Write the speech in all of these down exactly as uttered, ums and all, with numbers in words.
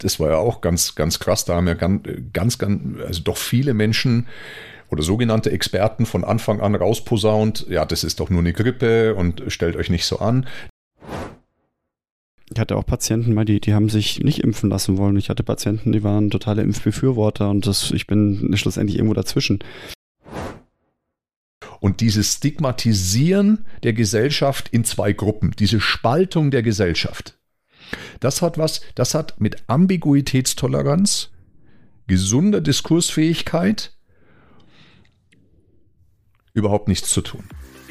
das war ja auch ganz, ganz krass. Da haben ja ganz, ganz, ganz, also doch viele Menschen oder sogenannte Experten von Anfang an rausposaunt, ja, das ist doch nur eine Grippe und stellt euch nicht so an. Ich hatte auch Patienten mal, die, die haben sich nicht impfen lassen wollen. Ich hatte Patienten, die waren totale Impfbefürworter und das, ich bin schlussendlich irgendwo dazwischen. Und dieses Stigmatisieren der Gesellschaft in zwei Gruppen, diese Spaltung der Gesellschaft, das hat was, das hat mit Ambiguitätstoleranz, gesunder Diskursfähigkeit überhaupt nichts zu tun.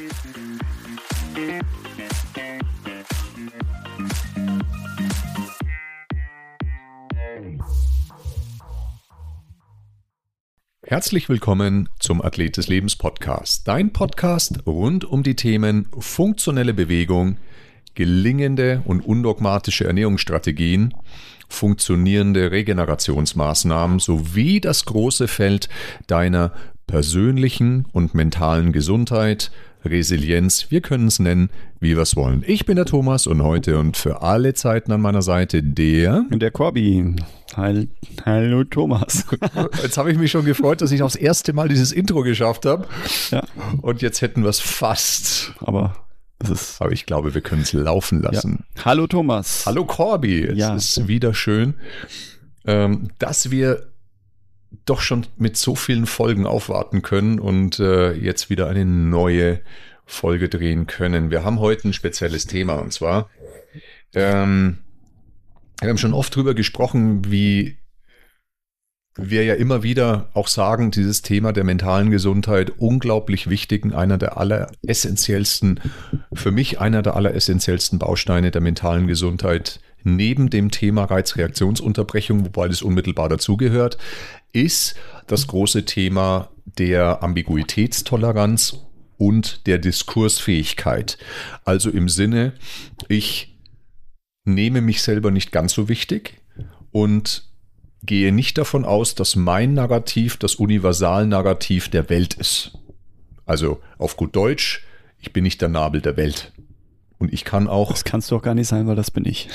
Herzlich willkommen zum Athlet des Lebens Podcast, dein Podcast rund um die Themen funktionelle Bewegung, gelingende und undogmatische Ernährungsstrategien, funktionierende Regenerationsmaßnahmen sowie das große Feld deiner persönlichen und mentalen Gesundheit, Resilienz, wir können es nennen, wie wir es wollen. Ich bin der Thomas und heute und für alle Zeiten an meiner Seite der... Der Corby. Hallo, hallo Thomas. Jetzt habe ich mich schon gefreut, dass ich auch das erste Mal dieses Intro geschafft habe. Ja. Und jetzt hätten wir es fast. Aber es ist... Aber ich glaube, wir können es laufen lassen. Ja. Hallo Thomas. Hallo Corby. Es ja. ist wieder schön, dass wir doch schon mit so vielen Folgen aufwarten können und äh, jetzt wieder eine neue Folge drehen können. Wir haben heute ein spezielles Thema und zwar, ähm, wir haben schon oft drüber gesprochen, wie wir ja immer wieder auch sagen, dieses Thema der mentalen Gesundheit unglaublich wichtig und einer der alleressentiellsten, für mich einer der alleressentiellsten Bausteine der mentalen Gesundheit neben dem Thema Reizreaktionsunterbrechung, wobei das unmittelbar dazugehört, ist das große Thema der Ambiguitätstoleranz und der Diskursfähigkeit. Also im Sinne, ich nehme mich selber nicht ganz so wichtig und gehe nicht davon aus, dass mein Narrativ das Universalnarrativ der Welt ist. Also auf gut Deutsch, ich bin nicht der Nabel der Welt. Und ich kann auch... Das kannst du auch gar nicht sein, weil das bin ich.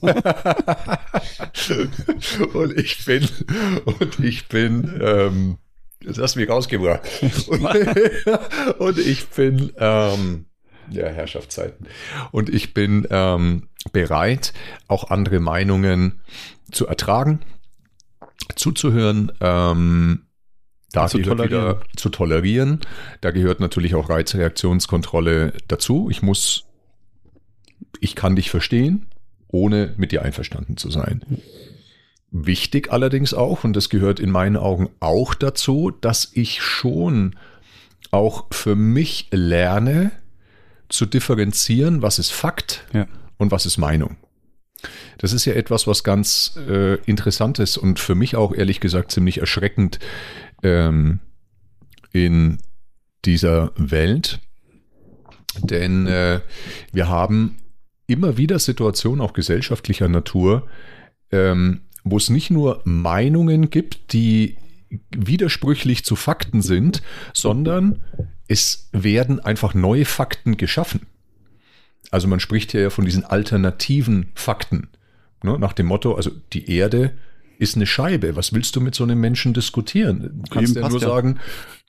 und ich bin... Und ich bin... Ähm, das hast du mich rausgebracht. Und, und ich bin... Ähm, ja, Herrschaftszeiten. Und ich bin ähm, bereit, auch andere Meinungen zu ertragen, zuzuhören, ähm, da zu gehört wieder zu tolerieren. Da gehört natürlich auch Reizreaktionskontrolle dazu. Ich muss... Ich kann dich verstehen, ohne mit dir einverstanden zu sein. Wichtig allerdings auch, und das gehört in meinen Augen auch dazu, dass ich schon auch für mich lerne, zu differenzieren, was ist Fakt ja. und was ist Meinung. Das ist ja etwas, was ganz äh, interessant ist und für mich auch ehrlich gesagt ziemlich erschreckend ähm, in dieser Welt. Denn äh, wir haben immer wieder Situationen, auch gesellschaftlicher Natur, ähm, wo es nicht nur Meinungen gibt, die widersprüchlich zu Fakten sind, sondern es werden einfach neue Fakten geschaffen. Also man spricht ja von diesen alternativen Fakten. Ne? Nach dem Motto, also die Erde ist eine Scheibe. Was willst du mit so einem Menschen diskutieren? Du kannst ja nur ja. sagen...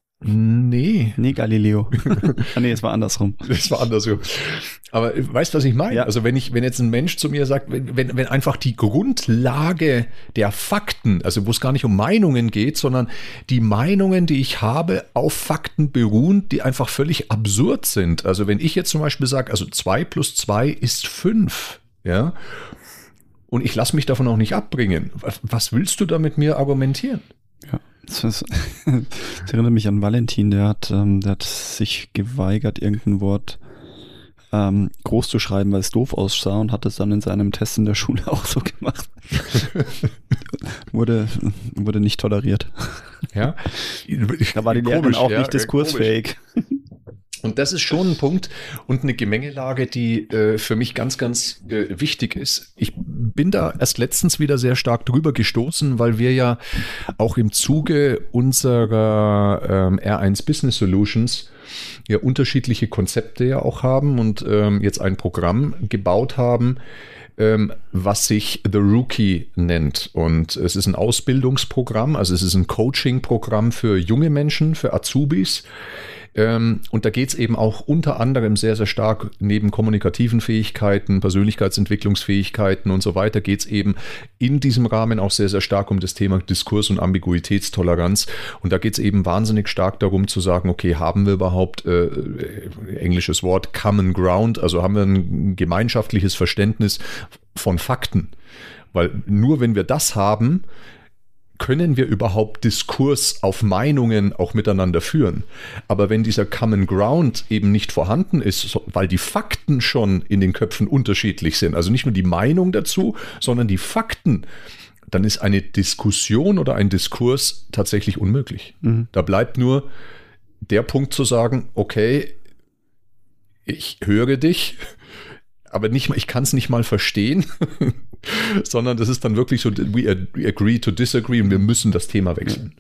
Nee. Nee, Galileo. ah, nee, es war andersrum. Es war andersrum. Aber weißt du, was ich meine? Ja. Also wenn ich, wenn jetzt ein Mensch zu mir sagt, wenn, wenn, wenn einfach die Grundlage der Fakten, also wo es gar nicht um Meinungen geht, sondern die Meinungen, die ich habe, auf Fakten beruhen, die einfach völlig absurd sind. Also wenn ich jetzt zum Beispiel sage, also zwei plus zwei ist fünf, ja, und ich lasse mich davon auch nicht abbringen. Was, was willst du da mit mir argumentieren? Ja. Das, ist, das erinnert mich an Valentin, der hat, ähm, der hat sich geweigert, irgendein Wort ähm, groß zu schreiben, weil es doof aussah und hat es dann in seinem Test in der Schule auch so gemacht. wurde, wurde nicht toleriert. Ja. Da war die Lehrerin auch ja, nicht diskursfähig. Komisch. Und das ist schon ein Punkt und eine Gemengelage, die äh, für mich ganz, ganz äh, wichtig ist. Ich bin da erst letztens wieder sehr stark drüber gestoßen, weil wir ja auch im Zuge unserer ähm, R eins Business Solutions ja unterschiedliche Konzepte ja auch haben und ähm, jetzt ein Programm gebaut haben, ähm, was sich The Rookie nennt. Und es ist ein Ausbildungsprogramm, also es ist ein Coaching-Programm für junge Menschen, für Azubis. Ähm, und da geht es eben auch unter anderem sehr, sehr stark neben kommunikativen Fähigkeiten, Persönlichkeitsentwicklungsfähigkeiten und so weiter, geht es eben in diesem Rahmen auch sehr, sehr stark um das Thema Diskurs- und Ambiguitätstoleranz. Und da geht es eben wahnsinnig stark darum zu sagen, okay, haben wir überhaupt, äh, englisches Wort, Common Ground, also haben wir ein gemeinschaftliches Verständnis von Fakten? Weil nur wenn wir das haben, können wir überhaupt Diskurs auf Meinungen auch miteinander führen. Aber wenn dieser Common Ground eben nicht vorhanden ist, weil die Fakten schon in den Köpfen unterschiedlich sind, also nicht nur die Meinung dazu, sondern die Fakten, dann ist eine Diskussion oder ein Diskurs tatsächlich unmöglich. Mhm. Da bleibt nur der Punkt zu sagen, okay, ich höre dich, aber nicht mal, ich kann es nicht mal verstehen, sondern das ist dann wirklich so, we agree to disagree und wir müssen das Thema wechseln.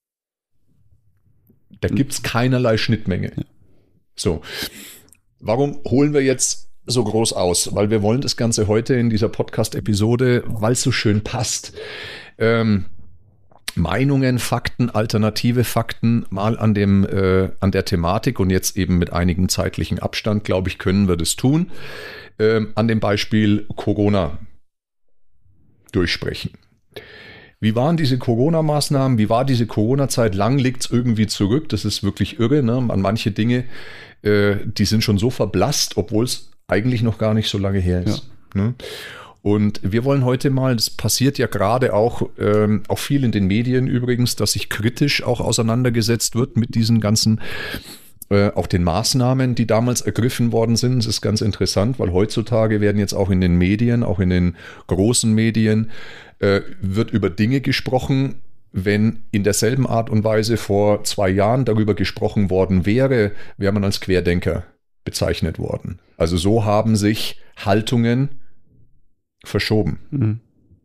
Da gibt es keinerlei Schnittmenge. So, warum holen wir jetzt so groß aus? Weil wir wollen das Ganze heute in dieser Podcast-Episode, weil es so schön passt, ähm, Meinungen, Fakten, alternative Fakten mal an dem äh, an der Thematik und jetzt eben mit einigem zeitlichen Abstand, glaube ich, können wir das tun, ähm, an dem Beispiel Corona durchsprechen. Wie waren diese Corona-Maßnahmen? Wie war diese Corona-Zeit? Lang liegt es irgendwie zurück. Das ist wirklich irre. Ne? An manche Dinge, äh, die sind schon so verblasst, obwohl es eigentlich noch gar nicht so lange her ist. Ja. Ne? Und wir wollen heute mal, das passiert ja gerade auch, ähm, auch viel in den Medien übrigens, dass sich kritisch auch auseinandergesetzt wird mit diesen ganzen Äh, auch den Maßnahmen, die damals ergriffen worden sind. Das ist ganz interessant, weil heutzutage werden jetzt auch in den Medien, auch in den großen Medien, äh, wird über Dinge gesprochen, wenn in derselben Art und Weise vor zwei Jahren darüber gesprochen worden wäre, wäre man als Querdenker bezeichnet worden. Also so haben sich Haltungen verschoben. Mhm.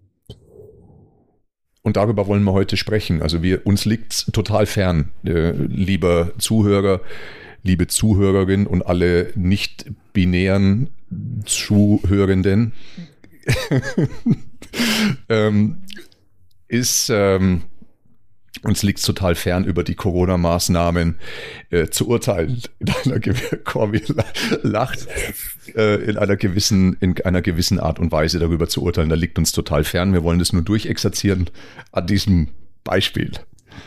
Und darüber wollen wir heute sprechen. Also wir, uns liegt total fern, äh, lieber Zuhörer, liebe Zuhörerin und alle nicht-binären Zuhörenden, ähm, ist, ähm, uns liegt total fern, über die Corona-Maßnahmen äh, zu urteilen. In einer, Corby lacht, äh, in einer gewissen, in einer gewissen Art und Weise darüber zu urteilen. Da liegt uns total fern. Wir wollen das nur durchexerzieren an diesem Beispiel.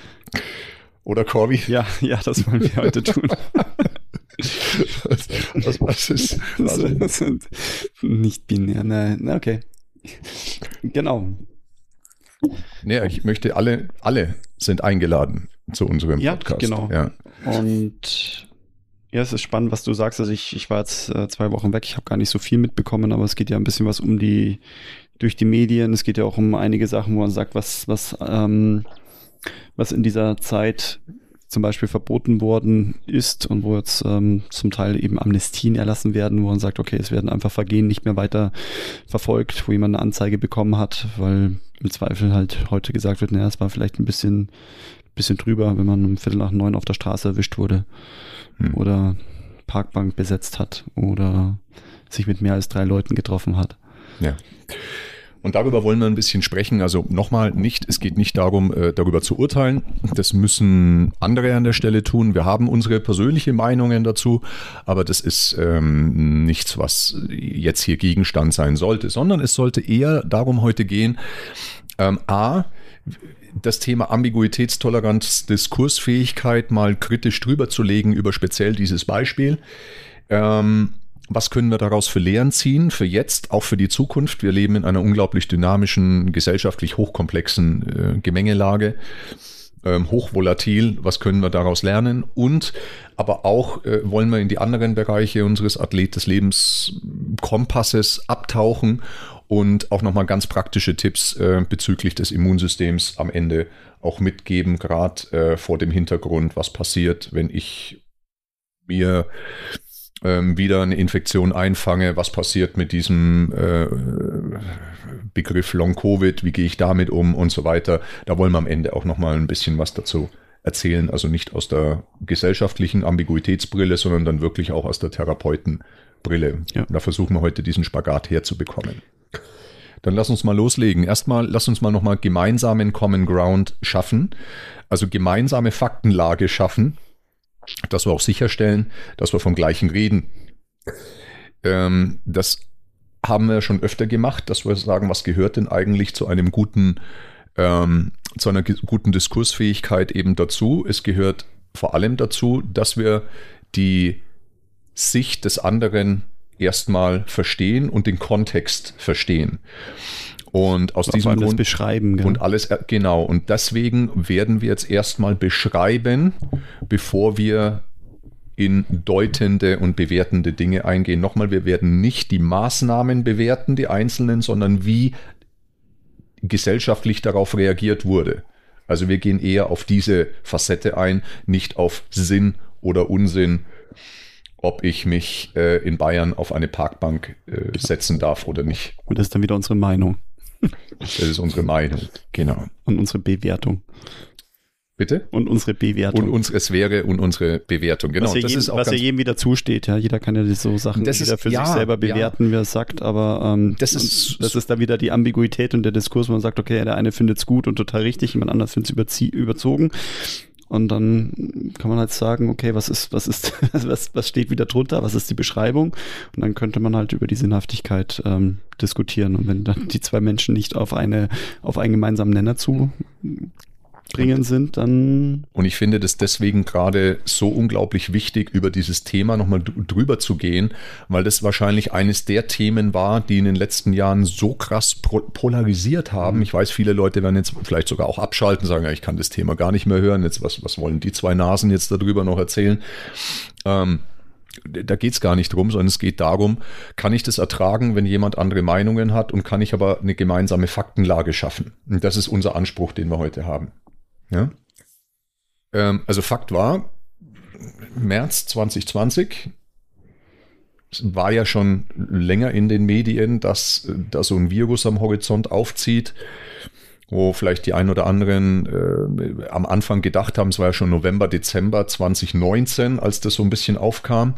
Oder Corby? Ja, ja, das wollen wir heute tun. was, was, was ist? Was das sind nicht binär, ne, na, okay. Genau. Nee, ich möchte alle, alle sind eingeladen zu unserem ja, Podcast. Genau. Ja, genau. Und ja, es ist spannend, was du sagst. Also ich, ich war jetzt äh, zwei Wochen weg, ich habe gar nicht so viel mitbekommen, aber es geht ja ein bisschen was um die, durch die Medien. Es geht ja auch um einige Sachen, wo man sagt, was, was, ähm, was in dieser Zeit zum Beispiel verboten worden ist und wo jetzt ähm, zum Teil eben Amnestien erlassen werden, wo man sagt, okay, es werden einfach Vergehen nicht mehr weiter verfolgt, wo jemand eine Anzeige bekommen hat, weil im Zweifel halt heute gesagt wird, naja, es war vielleicht ein bisschen, bisschen drüber, wenn man um Viertel nach neun auf der Straße erwischt wurde hm. oder Parkbank besetzt hat oder sich mit mehr als drei Leuten getroffen hat. Ja. Und darüber wollen wir ein bisschen sprechen. Also nochmal nicht, es geht nicht darum, äh, darüber zu urteilen. Das müssen andere an der Stelle tun. Wir haben unsere persönliche Meinungen dazu, aber das ist ähm, nichts, was jetzt hier Gegenstand sein sollte, sondern es sollte eher darum heute gehen, ähm, a, das Thema Ambiguitätstoleranz, Diskursfähigkeit mal kritisch drüber zu legen über speziell dieses Beispiel. Ähm, Was können wir daraus für Lehren ziehen, für jetzt, auch für die Zukunft? Wir leben in einer unglaublich dynamischen, gesellschaftlich hochkomplexen äh, Gemengelage, ähm, hochvolatil. Was können wir daraus lernen? Und aber auch äh, wollen wir in die anderen Bereiche unseres Athlet des Lebenskompasses abtauchen und auch nochmal ganz praktische Tipps äh, bezüglich des Immunsystems am Ende auch mitgeben, gerade äh, vor dem Hintergrund, was passiert, wenn ich mir wieder eine Infektion einfange, was passiert mit diesem äh, Begriff Long-Covid, wie gehe ich damit um und so weiter. Da wollen wir am Ende auch nochmal ein bisschen was dazu erzählen, also nicht aus der gesellschaftlichen Ambiguitätsbrille, sondern dann wirklich auch aus der Therapeutenbrille. Ja. Da versuchen wir heute diesen Spagat herzubekommen. Dann lass uns mal loslegen. Erstmal, lass uns mal nochmal gemeinsamen Common Ground schaffen, also gemeinsame Faktenlage schaffen, dass wir auch sicherstellen, dass wir vom Gleichen reden. Ähm, das haben wir schon öfter gemacht, dass wir sagen, was gehört denn eigentlich zu einem guten, ähm, zu einer guten Diskursfähigkeit eben dazu. Es gehört vor allem dazu, dass wir die Sicht des anderen erstmal verstehen und den Kontext verstehen. Und aus auch diesem alles Grund beschreiben. Gell? Und alles, genau. Und deswegen werden wir jetzt erstmal beschreiben, bevor wir in deutende und bewertende Dinge eingehen. Nochmal, wir werden nicht die Maßnahmen bewerten, die einzelnen, sondern wie gesellschaftlich darauf reagiert wurde. Also wir gehen eher auf diese Facette ein, nicht auf Sinn oder Unsinn, ob ich mich äh, in Bayern auf eine Parkbank äh, setzen darf oder nicht. Und das ist dann wieder unsere Meinung. Das ist unsere Meinung, genau. Und unsere Bewertung. Bitte? Und unsere Bewertung. Und unsere Sphäre und unsere Bewertung, genau. Was ja, das jedem, ist auch was ja jedem wieder zusteht, ja. Jeder kann ja so Sachen das wieder ist, für ja, sich selber ja. bewerten, wie er es sagt, aber ähm, das ist, das ist da wieder die Ambiguität und der Diskurs, wo man sagt, okay, der eine findet es gut und total richtig, jemand anders findet es überzogen. Und dann kann man halt sagen, okay, was ist, was ist, was, was steht wieder drunter, was ist die Beschreibung? Und dann könnte man halt über die Sinnhaftigkeit ähm, diskutieren. Und wenn dann die zwei Menschen nicht auf eine, auf einen gemeinsamen Nenner zu bringen sind, dann... Und ich finde das deswegen gerade so unglaublich wichtig, über dieses Thema nochmal drüber zu gehen, weil das wahrscheinlich eines der Themen war, die in den letzten Jahren so krass polarisiert haben. Ich weiß, viele Leute werden jetzt vielleicht sogar auch abschalten, sagen, ja, ich kann das Thema gar nicht mehr hören, jetzt was, was wollen die zwei Nasen jetzt darüber noch erzählen? Ähm, da geht es gar nicht drum, sondern es geht darum, kann ich das ertragen, wenn jemand andere Meinungen hat und kann ich aber eine gemeinsame Faktenlage schaffen? Und das ist unser Anspruch, den wir heute haben. Ja. Ähm, also Fakt war, März zwanzig zwanzig, es war ja schon länger in den Medien, dass da so ein Virus am Horizont aufzieht, wo vielleicht die ein oder anderen äh, am Anfang gedacht haben, es war ja schon November, Dezember zwanzig neunzehn, als das so ein bisschen aufkam.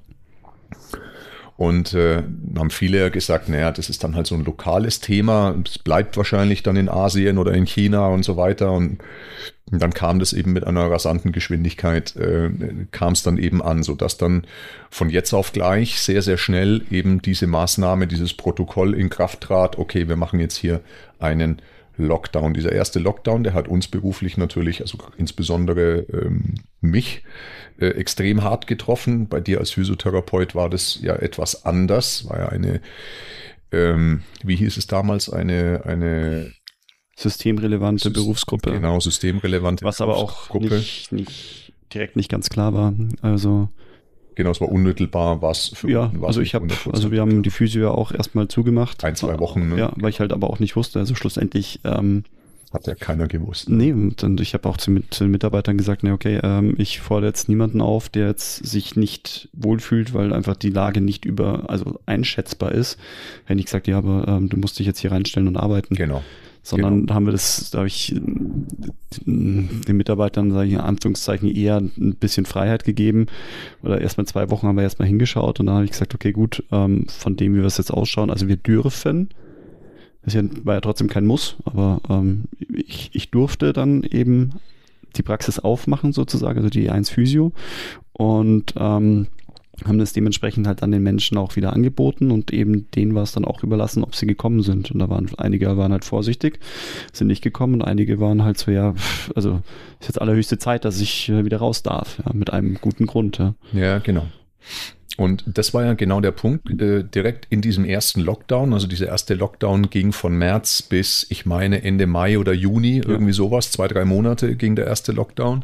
Und äh, haben viele gesagt, naja, das ist dann halt so ein lokales Thema. Es bleibt wahrscheinlich dann in Asien oder in China und so weiter. Und, und dann kam das eben mit einer rasanten Geschwindigkeit, äh, kam es dann eben an, sodass dann von jetzt auf gleich sehr, sehr schnell eben diese Maßnahme, dieses Protokoll in Kraft trat. Okay, wir machen jetzt hier einen Lockdown. Dieser erste Lockdown, der hat uns beruflich natürlich, also insbesondere ähm, mich, äh, extrem hart getroffen. Bei dir als Physiotherapeut war das ja etwas anders. War ja eine, ähm, wie hieß es damals, eine, eine systemrelevante System, Berufsgruppe. Genau, systemrelevante Was aber auch nicht, nicht direkt nicht ganz klar war. Also Genau, es war unmittelbar was für Ja, also ich habe, also wir haben die Physio ja auch erstmal zugemacht. Ein, zwei Wochen, ne? Ja, weil ich halt aber auch nicht wusste, also schlussendlich ähm, hat ja keiner gewusst. Nee, und, und ich habe auch zu, zu den Mitarbeitern gesagt, ne, okay, ähm, ich fordere jetzt niemanden auf, der jetzt sich nicht wohlfühlt, weil einfach die Lage nicht über, also einschätzbar ist. Wenn ich gesagt, ja, aber ähm, du musst dich jetzt hier reinstellen und arbeiten. Genau. Sondern genau. haben wir das, da habe ich den Mitarbeitern, sage ich in Anführungszeichen, eher ein bisschen Freiheit gegeben. Oder erstmal zwei Wochen haben wir erstmal hingeschaut und dann habe ich gesagt, okay, gut, ähm, von dem, wie wir es jetzt ausschauen, also wir dürfen, das war ja trotzdem kein Muss, aber ähm, ich, ich durfte dann eben die Praxis aufmachen sozusagen, also die E eins Physio und ähm, haben das dementsprechend halt an den Menschen auch wieder angeboten und eben denen war es dann auch überlassen, ob sie gekommen sind. Und da waren einige waren halt vorsichtig, sind nicht gekommen und einige waren halt so, ja, also ist jetzt allerhöchste Zeit, dass ich wieder raus darf, ja, mit einem guten Grund. Ja, ja genau. Und das war ja genau der Punkt, äh, direkt in diesem ersten Lockdown, also dieser erste Lockdown ging von März bis, ich meine, Ende Mai oder Juni, ja. irgendwie sowas, zwei, drei Monate ging der erste Lockdown.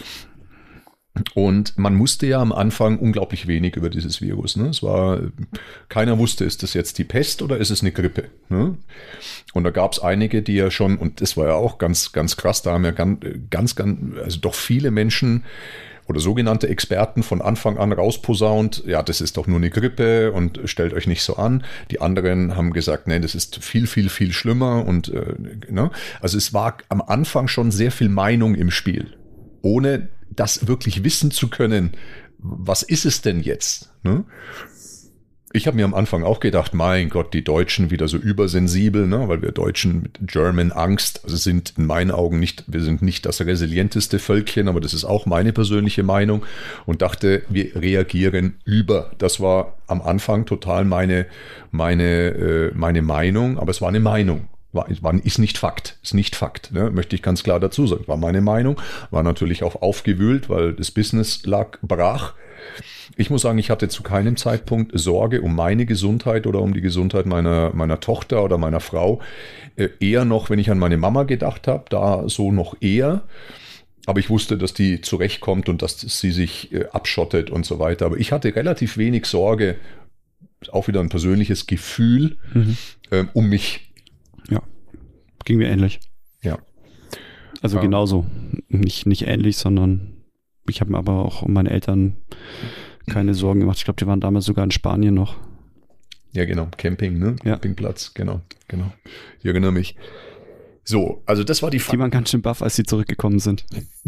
Und man wusste ja am Anfang unglaublich wenig über dieses Virus. Ne? Es war, keiner wusste, ist das jetzt die Pest oder ist es eine Grippe? Ne? Und da gab es einige, die ja schon, und das war ja auch ganz, ganz krass, da haben ja ganz, ganz, ganz, also doch viele Menschen oder sogenannte Experten von Anfang an rausposaunt, ja, das ist doch nur eine Grippe und stellt euch nicht so an. Die anderen haben gesagt, nee, das ist viel, viel, viel schlimmer. Und äh, ne? Also es war am Anfang schon sehr viel Meinung im Spiel, ohne das wirklich wissen zu können, was ist es denn jetzt? Ne? Ich habe mir am Anfang auch gedacht, mein Gott, die Deutschen wieder so übersensibel, ne? Weil wir Deutschen mit German Angst, also sind in meinen Augen nicht, wir sind nicht das resilienteste Völkchen, aber das ist auch meine persönliche Meinung und dachte, wir reagieren über. Das war am Anfang total meine, meine, äh, meine Meinung, aber es war eine Meinung. War, war, ist nicht Fakt, ist nicht Fakt, ne? Möchte ich ganz klar dazu sagen. War meine Meinung, war natürlich auch aufgewühlt, weil das Business lag brach. Ich muss sagen, ich hatte zu keinem Zeitpunkt Sorge um meine Gesundheit oder um die Gesundheit meiner, meiner Tochter oder meiner Frau. Äh, eher noch, wenn ich an meine Mama gedacht habe, da so noch eher. Aber ich wusste, dass die zurechtkommt und dass sie sich äh, abschottet und so weiter. Aber ich hatte relativ wenig Sorge, auch wieder ein persönliches Gefühl, mhm. äh, um mich. Ja, ging mir ähnlich. Ja. Also ja. genauso. Nicht, nicht ähnlich, sondern ich habe mir aber auch um meine Eltern keine Sorgen gemacht. Ich glaube, die waren damals sogar in Spanien noch. Ja, genau. Camping, ne? Ja. Campingplatz, genau, genau. Ich erinnere mich. So, also das war die Fakten. Die waren ganz schön baff, als sie zurückgekommen sind.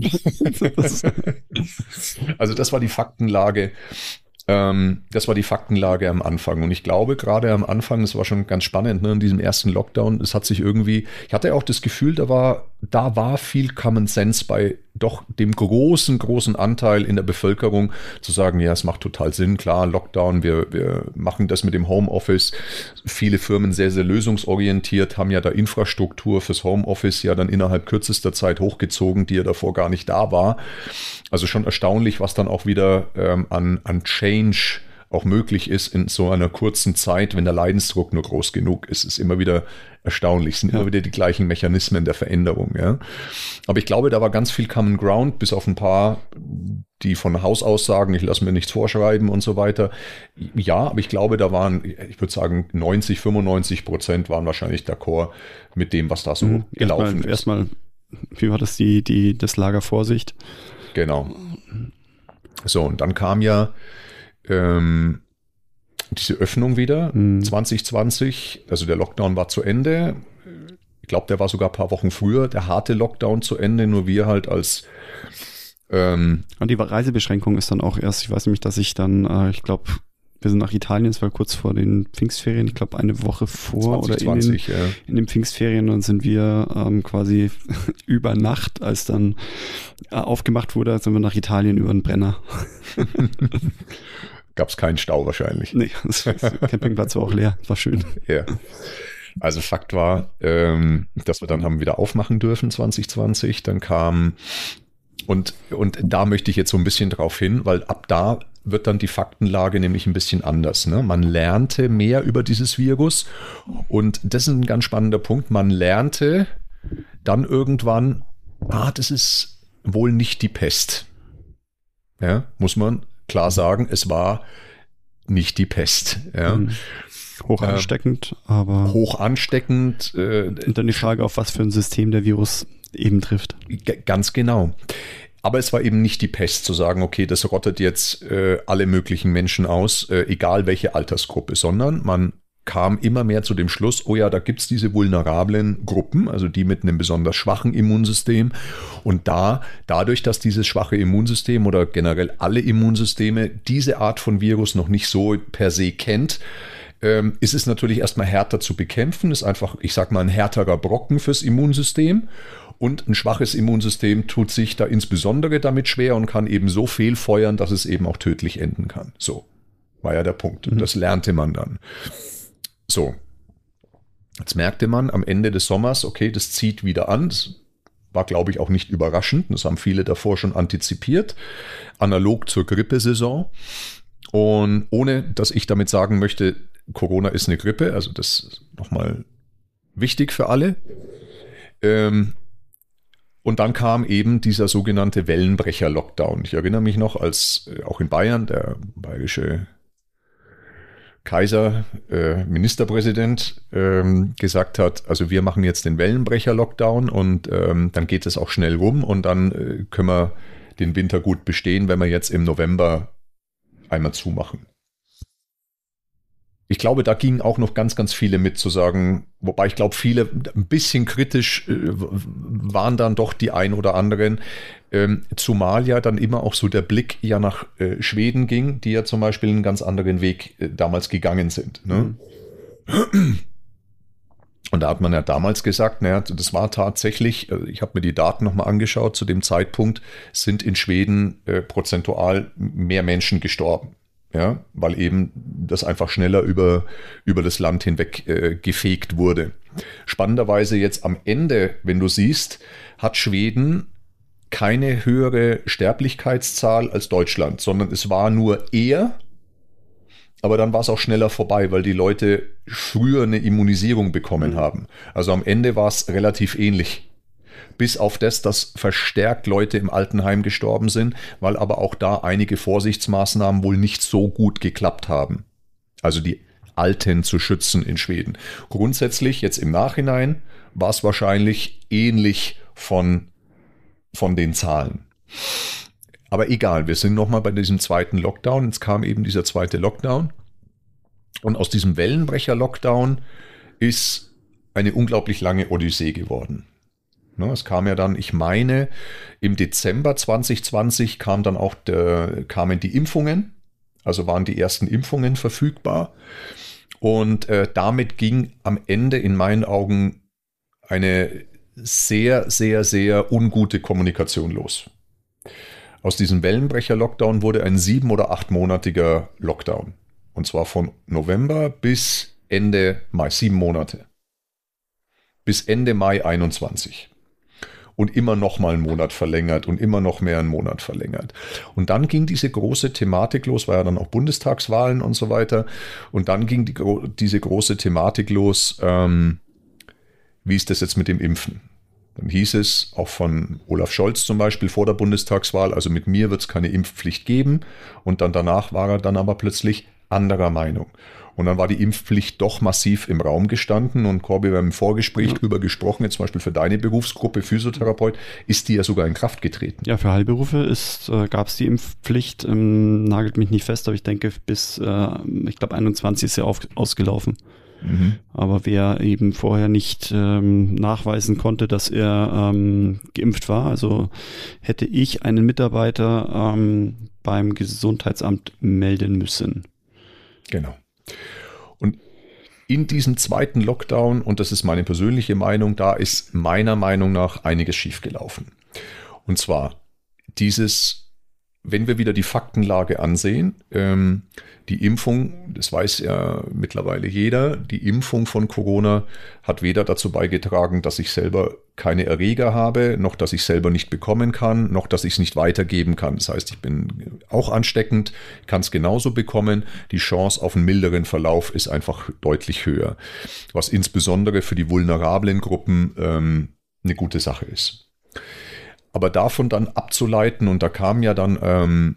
Also das war die Faktenlage. Ähm, das war die Faktenlage am Anfang. Und ich glaube, gerade am Anfang, das war schon ganz spannend, ne, in diesem ersten Lockdown, es hat sich irgendwie, ich hatte auch das Gefühl, da war, da war viel Common Sense bei doch dem großen, großen Anteil in der Bevölkerung zu sagen, ja, es macht total Sinn, klar, Lockdown, wir, wir machen das mit dem Homeoffice. Viele Firmen sehr, sehr lösungsorientiert, haben ja da Infrastruktur fürs Homeoffice ja dann innerhalb kürzester Zeit hochgezogen, die ja davor gar nicht da war. Also schon erstaunlich, was dann auch wieder ähm, an, an Change auch möglich ist in so einer kurzen Zeit, wenn der Leidensdruck nur groß genug ist. Ist immer wieder erstaunlich. Es sind ja. immer wieder die gleichen Mechanismen der Veränderung. Ja. Aber ich glaube, da war ganz viel Common Ground, bis auf ein paar, die von Haus aus sagen, ich lasse mir nichts vorschreiben und so weiter. Ja, aber ich glaube, da waren, ich würde sagen, neunzig, fünfundneunzig Prozent waren wahrscheinlich d'accord mit dem, was da so mhm. gelaufen ist. Erstmal, wie war das, die, die, das Lager Vorsicht? Genau. So, und dann kam ja ähm, diese Öffnung wieder, mhm. zwanzig zwanzig, also der Lockdown war zu Ende. Ich glaube, der war sogar ein paar Wochen früher, der harte Lockdown zu Ende, nur wir halt als ähm, und die Reisebeschränkung ist dann auch erst, ich weiß nämlich, dass ich dann, äh, ich glaube, wir sind nach Italien, es war kurz vor den Pfingstferien, ich glaube eine Woche vor zwanzig zwanzig, oder in den, ja. in den Pfingstferien, und sind wir ähm, quasi über Nacht, als dann äh, aufgemacht wurde, sind wir nach Italien über den Brenner. Gab es keinen Stau wahrscheinlich. Nee, das, das Campingplatz war auch leer, war schön. Ja. Also Fakt war, ähm, dass wir dann haben wieder aufmachen dürfen zwanzig zwanzig, dann kam und, und da möchte ich jetzt so ein bisschen drauf hin, weil ab da wird dann die Faktenlage nämlich ein bisschen anders. Ne? Man lernte mehr über dieses Virus und das ist ein ganz spannender Punkt. Man lernte dann irgendwann, ah, das ist wohl nicht die Pest. Ja, muss man klar sagen, es war nicht die Pest. Ja. Mhm. Hoch ansteckend, äh, aber hoch ansteckend. Äh, und dann die Frage, auf was für ein System der Virus eben trifft. G- ganz genau. Aber es war eben nicht die Pest zu sagen, okay, das rottet jetzt äh, alle möglichen Menschen aus, äh, egal welche Altersgruppe, sondern man kam immer mehr zu dem Schluss, oh ja, da gibt's diese vulnerablen Gruppen, also die mit einem besonders schwachen Immunsystem. Und da, dadurch, dass dieses schwache Immunsystem oder generell alle Immunsysteme diese Art von Virus noch nicht so per se kennt, ähm, ist es natürlich erstmal härter zu bekämpfen, ist einfach, ich sag mal, ein härterer Brocken fürs Immunsystem. Und ein schwaches Immunsystem tut sich da insbesondere damit schwer und kann eben so fehlfeuern, dass es eben auch tödlich enden kann. So war ja der Punkt. Und das lernte man dann. So, jetzt merkte man am Ende des Sommers, okay, das zieht wieder an. Das war, glaube ich, auch nicht überraschend. Das haben viele davor schon antizipiert. Analog zur Grippesaison. Und ohne, dass ich damit sagen möchte, Corona ist eine Grippe, also das ist nochmal wichtig für alle. Ähm, Und dann kam eben dieser sogenannte Wellenbrecher-Lockdown. Ich erinnere mich noch, als äh, auch in Bayern der bayerische Kaiser, äh, Ministerpräsident, ähm, gesagt hat, also wir machen jetzt den Wellenbrecher-Lockdown und ähm, dann geht es auch schnell rum und dann äh, können wir den Winter gut bestehen, wenn wir jetzt im November einmal zumachen. ich glaube, da gingen auch noch ganz, ganz viele mit zu sagen, wobei ich glaube, viele ein bisschen kritisch äh, waren dann doch die ein oder anderen, ähm, zumal ja dann immer auch so der Blick ja nach äh, Schweden ging, die ja zum Beispiel einen ganz anderen Weg äh, damals gegangen sind. Ne? Mhm. Und da hat man ja damals gesagt, naja, das war tatsächlich, ich habe mir die Daten nochmal angeschaut, zu dem Zeitpunkt sind in Schweden äh, prozentual mehr Menschen gestorben. Ja, weil eben das einfach schneller über, über das Land hinweg äh, gefegt wurde. Spannenderweise jetzt am Ende, wenn du siehst, hat Schweden keine höhere Sterblichkeitszahl als Deutschland, sondern es war nur eher, aber dann war es auch schneller vorbei, weil die Leute früher eine Immunisierung bekommen haben. Also am Ende war es relativ ähnlich. Bis auf das, dass verstärkt Leute im Altenheim gestorben sind, weil aber auch da einige Vorsichtsmaßnahmen wohl nicht so gut geklappt haben. Also die Alten zu schützen in Schweden. Grundsätzlich, jetzt im Nachhinein, war es wahrscheinlich ähnlich von, von den Zahlen. Aber egal, wir sind nochmal bei diesem zweiten Lockdown. Jetzt kam eben dieser zweite Lockdown. Und aus diesem Wellenbrecher-Lockdown ist eine unglaublich lange Odyssee geworden. Es kam ja dann, ich meine, im Dezember zwanzig zwanzig kam dann auch der, kamen die Impfungen, also waren die ersten Impfungen verfügbar. Und äh, damit ging am Ende in meinen Augen eine sehr, sehr, sehr ungute Kommunikation los. Aus diesem Wellenbrecher-Lockdown wurde ein sieben- oder achtmonatiger Lockdown. Und zwar von November bis Ende Mai, sieben Monate. Bis Ende Mai einundzwanzig. Und immer noch mal einen Monat verlängert und immer noch mehr einen Monat verlängert. Und dann ging diese große Thematik los, war ja dann auch Bundestagswahlen und so weiter. Und dann ging die, diese große Thematik los, ähm, wie ist das jetzt mit dem Impfen? Dann hieß es auch von Olaf Scholz zum Beispiel vor der Bundestagswahl, also mit mir wird es keine Impfpflicht geben. Und dann danach war er dann aber plötzlich anderer Meinung. Und dann war die Impfpflicht doch massiv im Raum gestanden. Und Corby, wir haben im Vorgespräch ja. drüber gesprochen, jetzt zum Beispiel für deine Berufsgruppe Physiotherapeut, ist die ja sogar in Kraft getreten. Ja, für Heilberufe ist, äh, gab es die Impfpflicht, ähm, nagelt mich nicht fest, aber ich denke bis, äh, ich glaube einundzwanzig ist ja auf, ausgelaufen. Mhm. Aber wer eben vorher nicht ähm, nachweisen konnte, dass er ähm, geimpft war, also hätte ich einen Mitarbeiter ähm, beim Gesundheitsamt melden müssen. Genau. Und in diesem zweiten Lockdown, und das ist meine persönliche Meinung, da ist meiner Meinung nach einiges schiefgelaufen. Und zwar dieses, wenn wir wieder die Faktenlage ansehen, ähm, die Impfung, das weiß ja mittlerweile jeder, die Impfung von Corona hat weder dazu beigetragen, dass ich selber keine Erreger habe, noch dass ich selber nicht bekommen kann, noch dass ich es nicht weitergeben kann. Das heißt, ich bin auch ansteckend, kann es genauso bekommen. Die Chance auf einen milderen Verlauf ist einfach deutlich höher, was insbesondere für die vulnerablen Gruppen ähm, eine gute Sache ist. Aber davon dann abzuleiten, und da kamen ja dann ähm,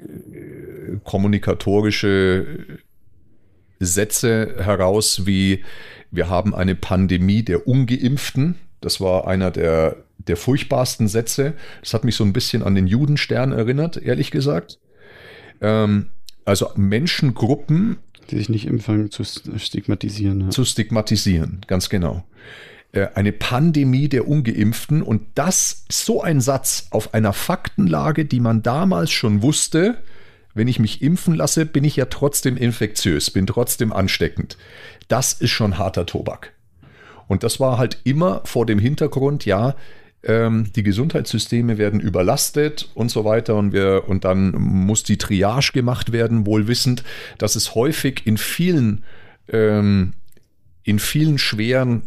kommunikatorische Sätze heraus wie, wir haben eine Pandemie der Ungeimpften. Das war einer der, der furchtbarsten Sätze. Das hat mich so ein bisschen an den Judenstern erinnert, ehrlich gesagt. Ähm, also Menschengruppen, die sich nicht impfen, zu stigmatisieren. Ja. Zu stigmatisieren, ganz genau. Äh, eine Pandemie der Ungeimpften, und das so ein Satz auf einer Faktenlage, die man damals schon wusste, wenn ich mich impfen lasse, bin ich ja trotzdem infektiös, bin trotzdem ansteckend. Das ist schon harter Tobak. Und das war halt immer vor dem Hintergrund, ja, ähm, die Gesundheitssysteme werden überlastet und so weiter, und wir, und dann muss die Triage gemacht werden, wohl wissend, dass es häufig in vielen, ähm, in vielen schweren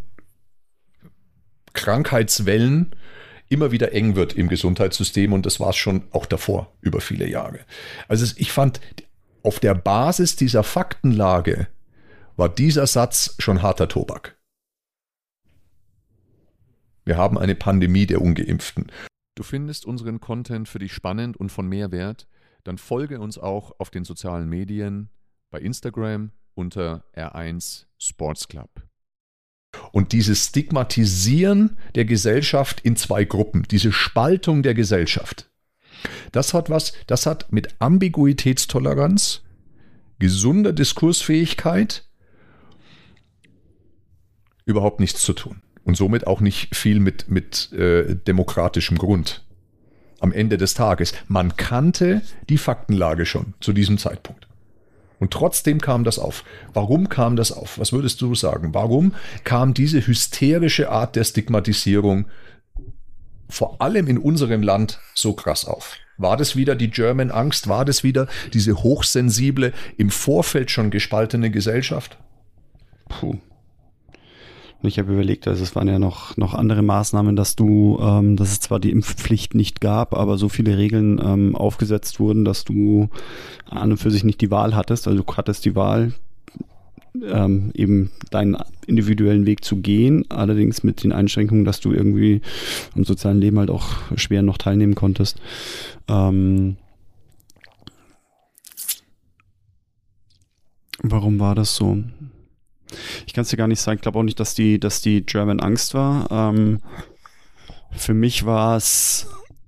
Krankheitswellen immer wieder eng wird im Gesundheitssystem, und das war es schon auch davor über viele Jahre. Also ich fand, auf der Basis dieser Faktenlage war dieser Satz schon harter Tobak. Wir haben eine Pandemie der Ungeimpften. Du findest unseren Content für dich spannend und von Mehrwert, dann folge uns auch auf den sozialen Medien, bei Instagram unter R eins Sports Club. Und dieses Stigmatisieren der Gesellschaft in zwei Gruppen, diese Spaltung der Gesellschaft, das hat was, das hat mit Ambiguitätstoleranz, gesunder Diskursfähigkeit überhaupt nichts zu tun. Und somit auch nicht viel mit, mit äh, demokratischem Grund. Am Ende des Tages. Man kannte die Faktenlage schon zu diesem Zeitpunkt. Und trotzdem kam das auf. Warum kam das auf? Was würdest du sagen? Warum kam diese hysterische Art der Stigmatisierung vor allem in unserem Land so krass auf? War das wieder die German Angst? War das wieder diese hochsensible, im Vorfeld schon gespaltene Gesellschaft? Puh. Ich habe überlegt, also es waren ja noch, noch andere Maßnahmen, dass du, ähm, dass es zwar die Impfpflicht nicht gab, aber so viele Regeln ähm, aufgesetzt wurden, dass du an und für sich nicht die Wahl hattest. Also du hattest die Wahl, ähm, eben deinen individuellen Weg zu gehen, allerdings mit den Einschränkungen, dass du irgendwie am sozialen Leben halt auch schwer noch teilnehmen konntest. Ähm, warum war das so? Ich kann es dir gar nicht sagen. Ich glaube auch nicht, dass die, dass die German Angst war. Ähm, für mich war es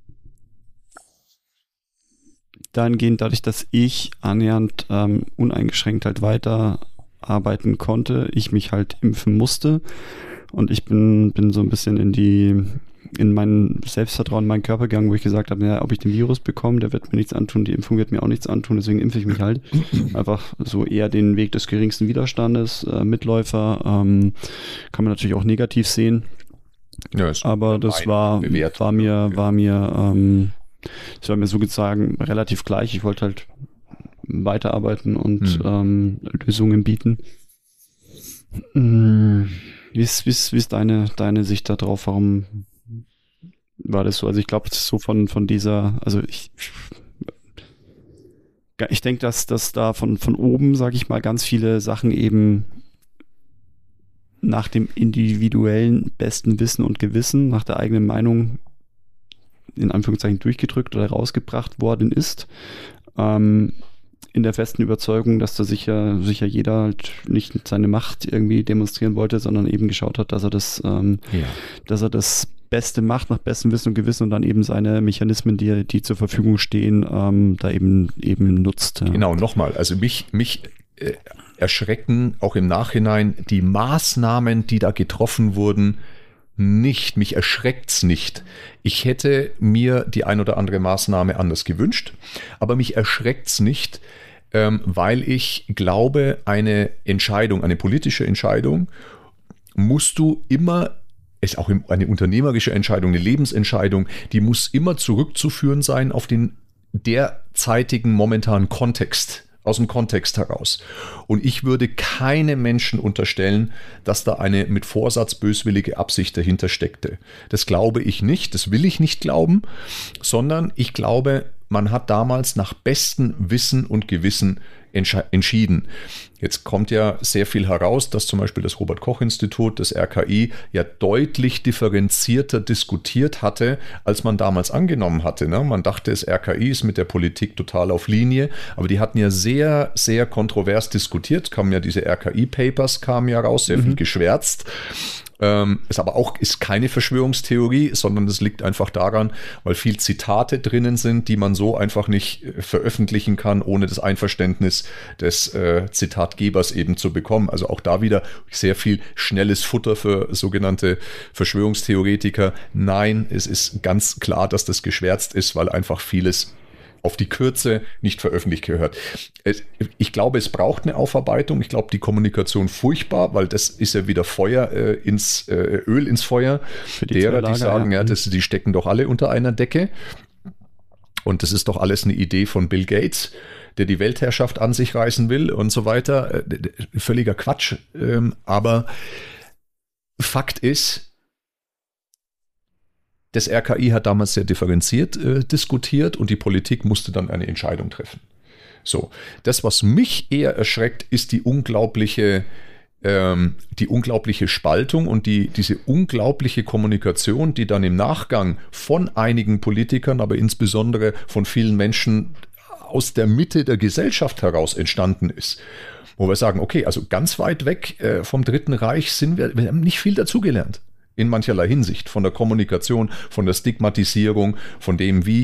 dahingehend, dadurch, dass ich annähernd ähm, uneingeschränkt halt weiterarbeiten konnte, ich mich halt impfen musste und ich bin, bin so ein bisschen in die in mein Selbstvertrauen, in meinen Körper gegangen, wo ich gesagt habe, ja, ob ich den Virus bekomme, der wird mir nichts antun, die Impfung wird mir auch nichts antun, deswegen impfe ich mich halt. Einfach so eher den Weg des geringsten Widerstandes, äh, Mitläufer, ähm, kann man natürlich auch negativ sehen. Ja, aber das war, war mir, war mir, ähm, das war mir sozusagen relativ gleich. Ich wollte halt weiterarbeiten und hm. ähm, Lösungen bieten. Hm. Wie ist, wie ist, wie ist deine, deine Sicht da drauf? Warum war das so? Also ich glaube, so von, von dieser, also ich, ich denke, dass, dass da von, von oben, sage ich mal, ganz viele Sachen eben nach dem individuellen besten Wissen und Gewissen, nach der eigenen Meinung in Anführungszeichen durchgedrückt oder rausgebracht worden ist. Ähm, in der festen Überzeugung, dass da sicher, sicher jeder halt nicht seine Macht irgendwie demonstrieren wollte, sondern eben geschaut hat, dass er das, ähm, ja. dass er das Beste macht, nach bestem Wissen und Gewissen und dann eben seine Mechanismen, die, die zur Verfügung stehen, ähm, da eben, eben nutzt. Ja. Genau, nochmal, also mich, mich äh, erschrecken auch im Nachhinein die Maßnahmen, die da getroffen wurden, nicht. Mich erschreckt's nicht. Ich hätte mir die ein oder andere Maßnahme anders gewünscht, aber mich erschreckt's nicht, ähm, weil ich glaube, eine Entscheidung, eine politische Entscheidung musst du immer, ist auch eine unternehmerische Entscheidung, eine Lebensentscheidung, die muss immer zurückzuführen sein auf den derzeitigen momentanen Kontext. Aus dem Kontext heraus. Und ich würde keinem Menschen unterstellen, dass da eine mit Vorsatz böswillige Absicht dahinter steckte. Das glaube ich nicht, das will ich nicht glauben, sondern ich glaube, man hat damals nach bestem Wissen und Gewissen entsche- entschieden. Jetzt kommt ja sehr viel heraus, dass zum Beispiel das Robert-Koch-Institut, das R K I, ja deutlich differenzierter diskutiert hatte, als man damals angenommen hatte. Ne? Man dachte, das R K I ist mit der Politik total auf Linie, aber die hatten ja sehr, sehr kontrovers diskutiert. Kamen ja diese R K I-Papers, kamen ja raus, sehr mhm. viel geschwärzt. Ähm, ist aber auch ist keine Verschwörungstheorie, sondern es liegt einfach daran, weil viel Zitate drinnen sind, die man so einfach nicht äh, veröffentlichen kann, ohne das Einverständnis des äh, Zitatgebers eben zu bekommen. Also auch da wieder sehr viel schnelles Futter für sogenannte Verschwörungstheoretiker. Nein, es ist ganz klar, dass das geschwärzt ist, weil einfach vieles auf die Kürze nicht veröffentlicht gehört. Ich glaube, es braucht eine Aufarbeitung. Ich glaube, die Kommunikation furchtbar, weil das ist ja wieder Feuer äh, ins äh, Öl ins Feuer. Derer, die sagen, ja, ja das, die stecken doch alle unter einer Decke. Und das ist doch alles eine Idee von Bill Gates, der die Weltherrschaft an sich reißen will und so weiter. Völliger Quatsch. Aber Fakt ist, das R K I hat damals sehr differenziert äh, diskutiert und die Politik musste dann eine Entscheidung treffen. So, das, was mich eher erschreckt, ist die unglaubliche, ähm, die unglaubliche Spaltung und die, diese unglaubliche Kommunikation, die dann im Nachgang von einigen Politikern, aber insbesondere von vielen Menschen aus der Mitte der Gesellschaft heraus entstanden ist. Wo wir sagen, okay, also ganz weit weg äh, vom Dritten Reich sind wir, wir haben nicht viel dazugelernt. In mancherlei Hinsicht, von der Kommunikation, von der Stigmatisierung, von dem, wie ich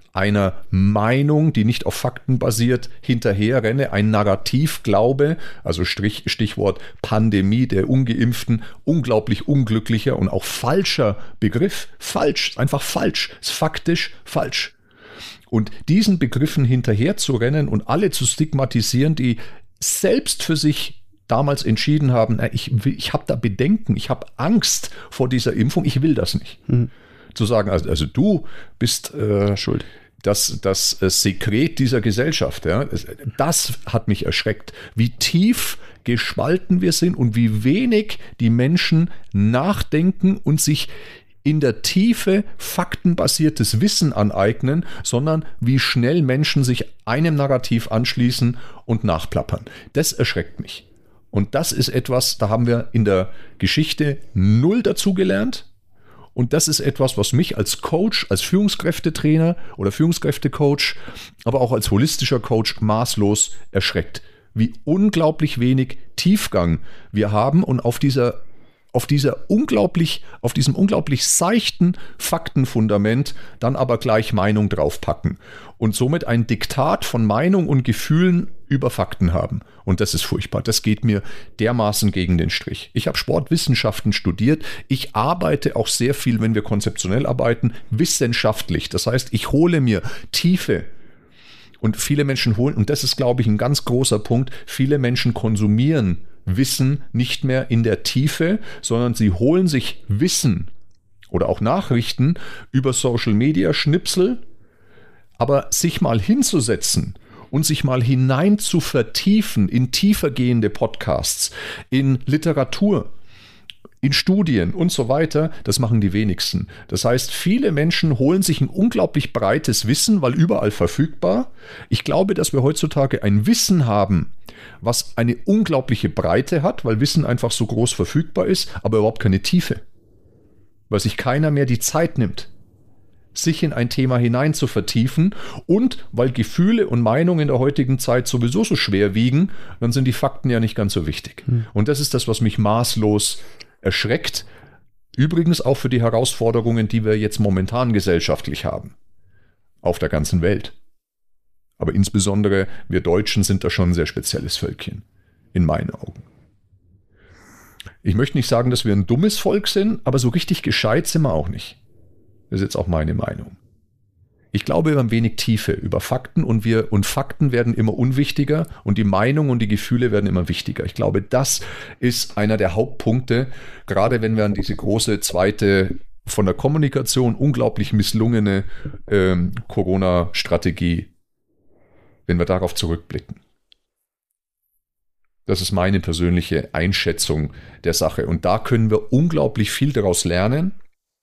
einer Meinung, die nicht auf Fakten basiert, hinterherrenne, ein Narrativ glaube, also Strich, Stichwort Pandemie der Ungeimpften, unglaublich unglücklicher und auch falscher Begriff, falsch, einfach falsch, ist faktisch falsch. Und diesen Begriffen hinterherzurennen und alle zu stigmatisieren, die selbst für sich damals entschieden haben, ich, ich habe da Bedenken, ich habe Angst vor dieser Impfung, ich will das nicht. Hm. Zu sagen, also, also du bist äh, schuld. Das, das äh, Sekret dieser Gesellschaft, ja, das, das hat mich erschreckt, wie tief gespalten wir sind und wie wenig die Menschen nachdenken und sich in der Tiefe faktenbasiertes Wissen aneignen, sondern wie schnell Menschen sich einem Narrativ anschließen und nachplappern. Das erschreckt mich. Und das ist etwas, da haben wir in der Geschichte null dazu gelernt. Und das ist etwas, was mich als Coach, als Führungskräftetrainer oder Führungskräftecoach, aber auch als holistischer Coach maßlos erschreckt. Wie unglaublich wenig Tiefgang wir haben und auf dieser, auf dieser unglaublich, auf diesem unglaublich seichten Faktenfundament dann aber gleich Meinung draufpacken und somit ein Diktat von Meinung und Gefühlen über Fakten haben. Und das ist furchtbar. Das geht mir dermaßen gegen den Strich. Ich habe Sportwissenschaften studiert. Ich arbeite auch sehr viel, wenn wir konzeptionell arbeiten, wissenschaftlich. Das heißt, ich hole mir Tiefe. Und viele Menschen holen, und das ist, glaube ich, ein ganz großer Punkt, viele Menschen konsumieren Wissen nicht mehr in der Tiefe, sondern sie holen sich Wissen oder auch Nachrichten über Social Media Schnipsel, aber sich mal hinzusetzen und sich mal hinein zu vertiefen in tiefergehende Podcasts, in Literatur, in Studien und so weiter, das machen die wenigsten. Das heißt, viele Menschen holen sich ein unglaublich breites Wissen, weil überall verfügbar. Ich glaube, dass wir heutzutage ein Wissen haben, was eine unglaubliche Breite hat, weil Wissen einfach so groß verfügbar ist, aber überhaupt keine Tiefe. Weil sich keiner mehr die Zeit nimmt, sich in ein Thema hinein zu vertiefen, und weil Gefühle und Meinungen in der heutigen Zeit sowieso so schwer wiegen, dann sind die Fakten ja nicht ganz so wichtig. Hm. Und das ist das, was mich maßlos erschreckt. Übrigens auch für die Herausforderungen, die wir jetzt momentan gesellschaftlich haben. Auf der ganzen Welt. Aber insbesondere wir Deutschen sind da schon ein sehr spezielles Völkchen. In meinen Augen. Ich möchte nicht sagen, dass wir ein dummes Volk sind, aber so richtig gescheit sind wir auch nicht. Das ist jetzt auch meine Meinung. Ich glaube, wir haben wenig Tiefe über Fakten und wir und Fakten werden immer unwichtiger und die Meinung und die Gefühle werden immer wichtiger. Ich glaube, das ist einer der Hauptpunkte, gerade wenn wir an diese große zweite, von der Kommunikation unglaublich misslungene ähm, Corona-Strategie, wenn wir darauf zurückblicken. Das ist meine persönliche Einschätzung der Sache und da können wir unglaublich viel daraus lernen.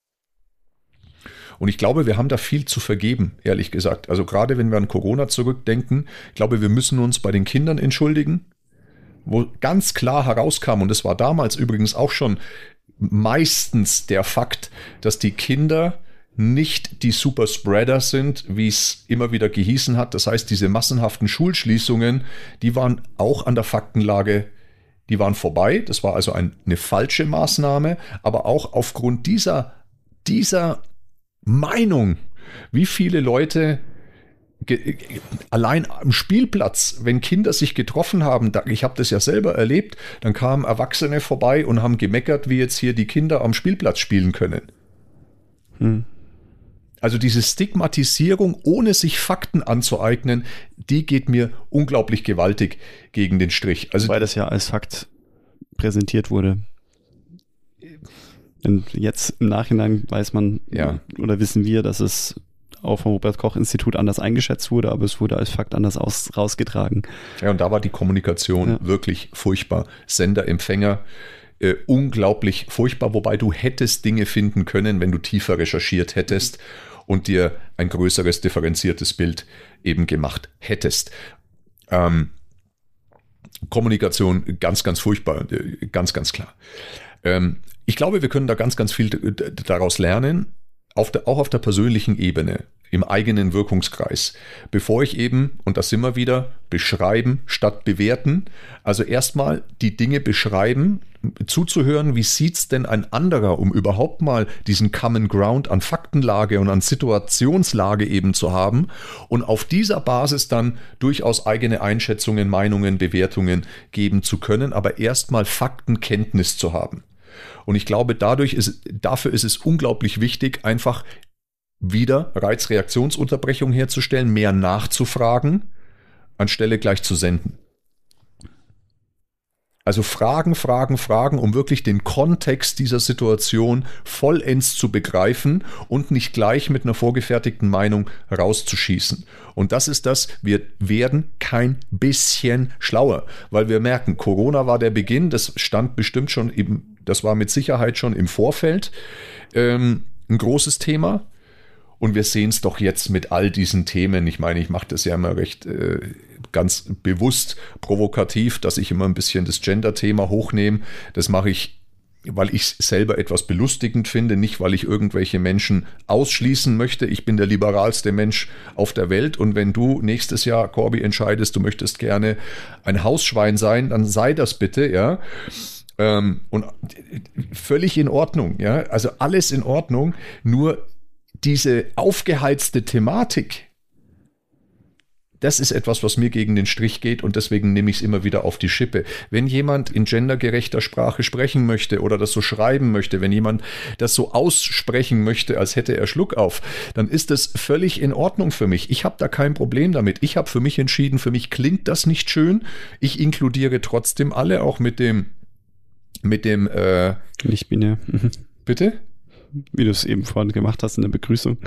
Und ich glaube, wir haben da viel zu vergeben, ehrlich gesagt. Also gerade wenn wir an Corona zurückdenken, ich glaube, wir müssen uns bei den Kindern entschuldigen, wo ganz klar herauskam, und das war damals übrigens auch schon meistens der Fakt, dass die Kinder nicht die Superspreader sind, wie es immer wieder gehießen hat. Das heißt, diese massenhaften Schulschließungen, die waren auch an der Faktenlage, die waren vorbei. Das war also ein, eine falsche Maßnahme, aber auch aufgrund dieser, dieser Meinung, wie viele Leute ge- allein am Spielplatz, wenn Kinder sich getroffen haben, da, ich habe das ja selber erlebt, dann kamen Erwachsene vorbei und haben gemeckert, wie jetzt hier die Kinder am Spielplatz spielen können. Hm. Also diese Stigmatisierung, ohne sich Fakten anzueignen, die geht mir unglaublich gewaltig gegen den Strich. Also, weil das ja als Fakt präsentiert wurde. Und jetzt im Nachhinein weiß man, ja, oder wissen wir, dass es auch vom Robert-Koch-Institut anders eingeschätzt wurde, aber es wurde als Fakt anders aus, rausgetragen. Ja, und da war die Kommunikation ja wirklich furchtbar. Sender, Empfänger, äh, unglaublich furchtbar, wobei du hättest Dinge finden können, wenn du tiefer recherchiert hättest und dir ein größeres, differenziertes Bild eben gemacht hättest. Ähm, Kommunikation ganz, ganz furchtbar, ganz, ganz klar. Ähm, ich glaube, wir können da ganz, ganz viel daraus lernen, auf der, auch auf der persönlichen Ebene. im eigenen Wirkungskreis, bevor ich eben, und das sind wir wieder, beschreiben statt bewerten, also erstmal die Dinge beschreiben, zuzuhören, wie sieht's denn ein anderer, um überhaupt mal diesen Common Ground an Faktenlage und an Situationslage eben zu haben und auf dieser Basis dann durchaus eigene Einschätzungen, Meinungen, Bewertungen geben zu können, aber erstmal Faktenkenntnis zu haben. Und ich glaube, dadurch ist, dafür ist es unglaublich wichtig, einfach wieder Reizreaktionsunterbrechung herzustellen, mehr nachzufragen, anstelle gleich zu senden. Also Fragen, Fragen, Fragen, um wirklich den Kontext dieser Situation vollends zu begreifen und nicht gleich mit einer vorgefertigten Meinung rauszuschießen. Und das ist das, wir werden kein bisschen schlauer, weil wir merken, Corona war der Beginn, das stand bestimmt schon eben, das war mit Sicherheit schon im Vorfeld ähm, ein großes Thema. Und wir sehen es doch jetzt mit all diesen Themen. Ich meine, ich mache das ja immer recht äh, ganz bewusst provokativ, dass ich immer ein bisschen das Gender-Thema hochnehme. Das mache ich, weil ich es selber etwas belustigend finde, nicht weil ich irgendwelche Menschen ausschließen möchte. Ich bin der liberalste Mensch auf der Welt. Und wenn du nächstes Jahr, Corby, entscheidest, du möchtest gerne ein Hausschwein sein, dann sei das bitte, ja. Ähm, und völlig in Ordnung, ja. Also alles in Ordnung, nur diese aufgeheizte Thematik, das ist etwas, was mir gegen den Strich geht und deswegen nehme ich es immer wieder auf die Schippe. Wenn jemand in gendergerechter Sprache sprechen möchte oder das so schreiben möchte, wenn jemand das so aussprechen möchte, als hätte er Schluck auf, dann ist das völlig in Ordnung für mich. Ich habe da kein Problem damit. Ich habe für mich entschieden, für mich klingt das nicht schön. Ich inkludiere trotzdem alle, auch mit dem mit dem äh, Nicht-binär. Mhm. Bitte? Wie du es eben vorhin gemacht hast in der Begrüßung.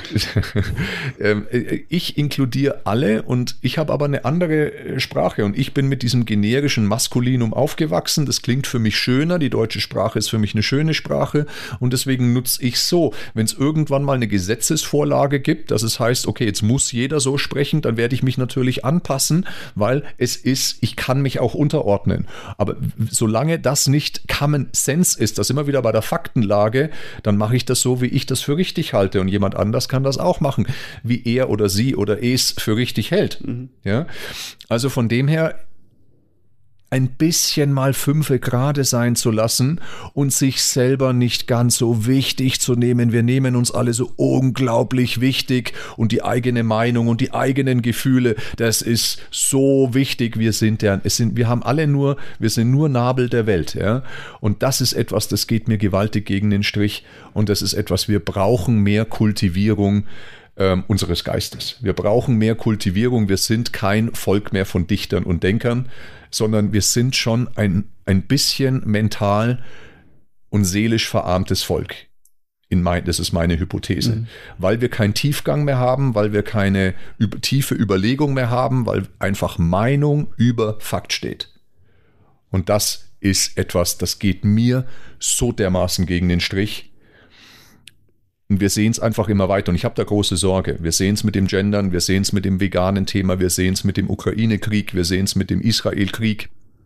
Ich inkludiere alle und ich habe aber eine andere Sprache und ich bin mit diesem generischen Maskulinum aufgewachsen. Das klingt für mich schöner. Die deutsche Sprache ist für mich eine schöne Sprache und deswegen nutze ich so. Wenn es irgendwann mal eine Gesetzesvorlage gibt, dass es heißt, okay, jetzt muss jeder so sprechen, dann werde ich mich natürlich anpassen, weil es ist, ich kann mich auch unterordnen. Aber solange das nicht Common Sense ist, das immer wieder bei der Faktenlage, dann mache ich das so, wie ich das für richtig halte und jemand anders kann das auch machen, wie er oder sie oder es für richtig hält. Mhm. Ja? Also von dem her ein bisschen mal fünfe gerade sein zu lassen und sich selber nicht ganz so wichtig zu nehmen. Wir nehmen uns alle so unglaublich wichtig und die eigene Meinung und die eigenen Gefühle, das ist so wichtig. Wir sind ja, es sind, wir haben alle nur, wir sind nur Nabel der Welt, ja. Und das ist etwas, das geht mir gewaltig gegen den Strich und das ist etwas, wir brauchen mehr Kultivierung ähm, unseres Geistes. Wir brauchen mehr Kultivierung. Wir sind kein Volk mehr von Dichtern und Denkern, sondern wir sind schon ein, ein bisschen mental und seelisch verarmtes Volk. In mein, das ist meine Hypothese. Mhm. Weil wir keinen Tiefgang mehr haben, weil wir keine über, tiefe Überlegung mehr haben, weil einfach Meinung über Fakt steht. Und das ist etwas, das geht mir so dermaßen gegen den Strich. Und wir sehen es einfach immer weiter und ich habe da große Sorge. Wir sehen es mit dem Gendern, wir sehen es mit dem veganen Thema, wir sehen es mit dem Ukraine-Krieg, wir sehen es mit dem Israel-Krieg.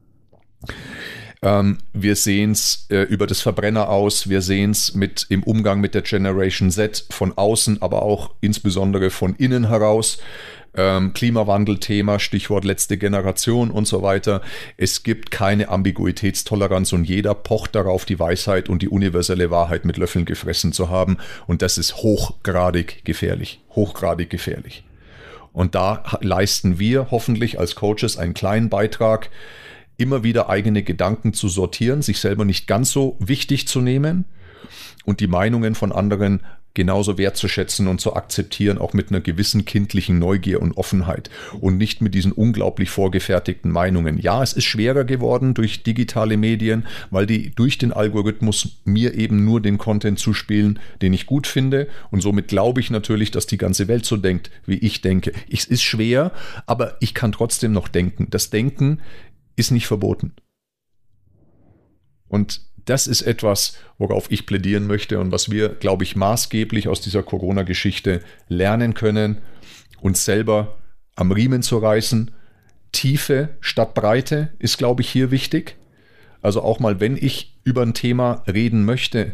Ähm, wir sehen es äh, über das Verbrenner aus, wir sehen es mit im Umgang mit der Generation Z von außen, aber auch insbesondere von innen heraus. Ähm, Klimawandel-Thema, Stichwort letzte Generation und so weiter. Es gibt keine Ambiguitätstoleranz und jeder pocht darauf, die Weisheit und die universelle Wahrheit mit Löffeln gefressen zu haben. Und das ist hochgradig gefährlich. Hochgradig gefährlich. Und da leisten wir hoffentlich als Coaches einen kleinen Beitrag, immer wieder eigene Gedanken zu sortieren, sich selber nicht ganz so wichtig zu nehmen und die Meinungen von anderen genauso wertzuschätzen und zu akzeptieren, auch mit einer gewissen kindlichen Neugier und Offenheit und nicht mit diesen unglaublich vorgefertigten Meinungen. Ja, es ist schwerer geworden durch digitale Medien, weil die durch den Algorithmus mir eben nur den Content zuspielen, den ich gut finde und somit glaube ich natürlich, dass die ganze Welt so denkt, wie ich denke. Es ist schwer, aber ich kann trotzdem noch denken. Das Denken ist nicht verboten. Und das ist etwas, worauf ich plädieren möchte und was wir, glaube ich, maßgeblich aus dieser Corona-Geschichte lernen können, uns selber am Riemen zu reißen. Tiefe statt Breite ist, glaube ich, hier wichtig. Also auch mal, wenn ich über ein Thema reden möchte,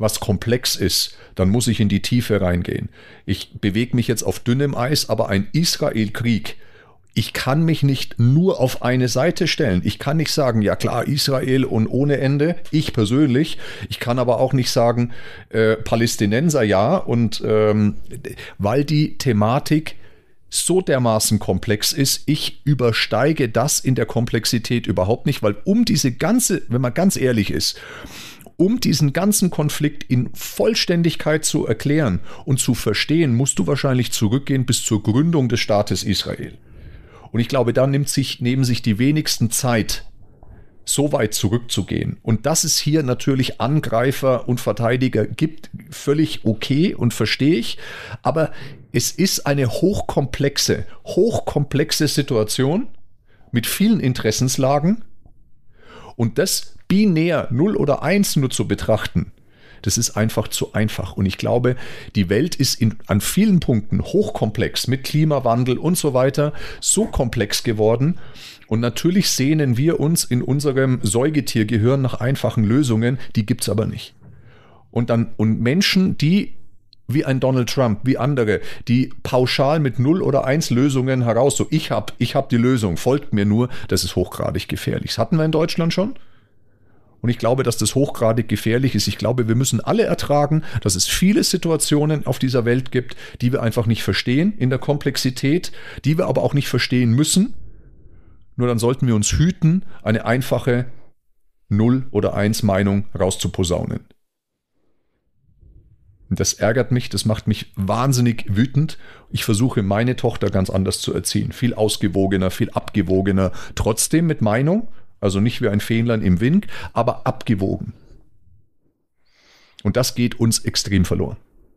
was komplex ist, dann muss ich in die Tiefe reingehen. Ich bewege mich jetzt auf dünnem Eis, aber ein Israel-Krieg, ich kann mich nicht nur auf eine Seite stellen. Ich kann nicht sagen, ja klar, Israel und ohne Ende, ich persönlich. Ich kann aber auch nicht sagen, äh, Palästinenser ja, und ähm, weil die Thematik so dermaßen komplex ist, ich übersteige das in der Komplexität überhaupt nicht, weil um diese ganze, wenn man ganz ehrlich ist, um diesen ganzen Konflikt in Vollständigkeit zu erklären und zu verstehen, musst du wahrscheinlich zurückgehen bis zur Gründung des Staates Israel. Und ich glaube, da nimmt sich, nehmen sich die wenigsten Zeit, so weit zurückzugehen. Und dass es hier natürlich Angreifer und Verteidiger gibt, völlig okay und verstehe ich. Aber es ist eine hochkomplexe, hochkomplexe Situation mit vielen Interessenslagen. Und das binär null oder eins nur zu betrachten, das ist einfach zu einfach. Und ich glaube, die Welt ist in, an vielen Punkten hochkomplex mit Klimawandel und so weiter, so komplex geworden. Und natürlich sehnen wir uns in unserem Säugetiergehirn nach einfachen Lösungen, die gibt es aber nicht. Und dann, und Menschen, die wie ein Donald Trump, wie andere, die pauschal mit null oder eins Lösungen heraus, so ich habe ich hab die Lösung, folgt mir nur, das ist hochgradig gefährlich. Das hatten wir in Deutschland schon. Und ich glaube, dass das hochgradig gefährlich ist. Ich glaube, wir müssen alle ertragen, dass es viele Situationen auf dieser Welt gibt, die wir einfach nicht verstehen in der Komplexität, die wir aber auch nicht verstehen müssen. Nur dann sollten wir uns hüten, eine einfache null oder eins Meinung rauszuposaunen. Und das ärgert mich, das macht mich wahnsinnig wütend. Ich versuche, meine Tochter ganz anders zu erziehen. Viel ausgewogener, viel abgewogener, trotzdem mit Meinung. Also nicht wie ein Fähnlein im Wind, aber abgewogen. Und das geht uns extrem verloren.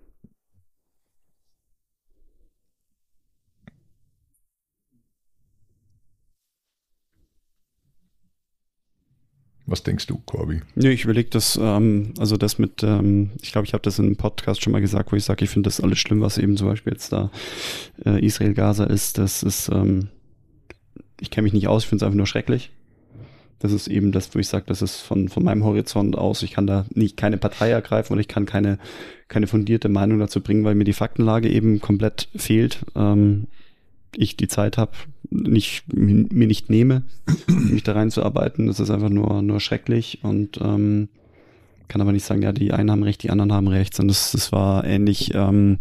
Was denkst du, Corby? Nee, ich überlege das, ähm, also das mit, ähm, ich glaube, ich habe das in einem Podcast schon mal gesagt, wo ich sage, ich finde das alles schlimm, was eben zum Beispiel jetzt da äh, Israel-Gaza ist. Das ist, ähm, ich kenne mich nicht aus, ich finde es einfach nur schrecklich. Das ist eben das, wo ich sage, das ist von, von meinem Horizont aus, ich kann da nicht keine Partei ergreifen und ich kann keine, keine fundierte Meinung dazu bringen, weil mir die Faktenlage eben komplett fehlt. Ähm, ich die Zeit habe, nicht, mir nicht nehme, mich da reinzuarbeiten. Das ist einfach nur, nur schrecklich und ähm, kann aber nicht sagen, ja, die einen haben recht, die anderen haben recht. Und das, das war ähnlich ähm,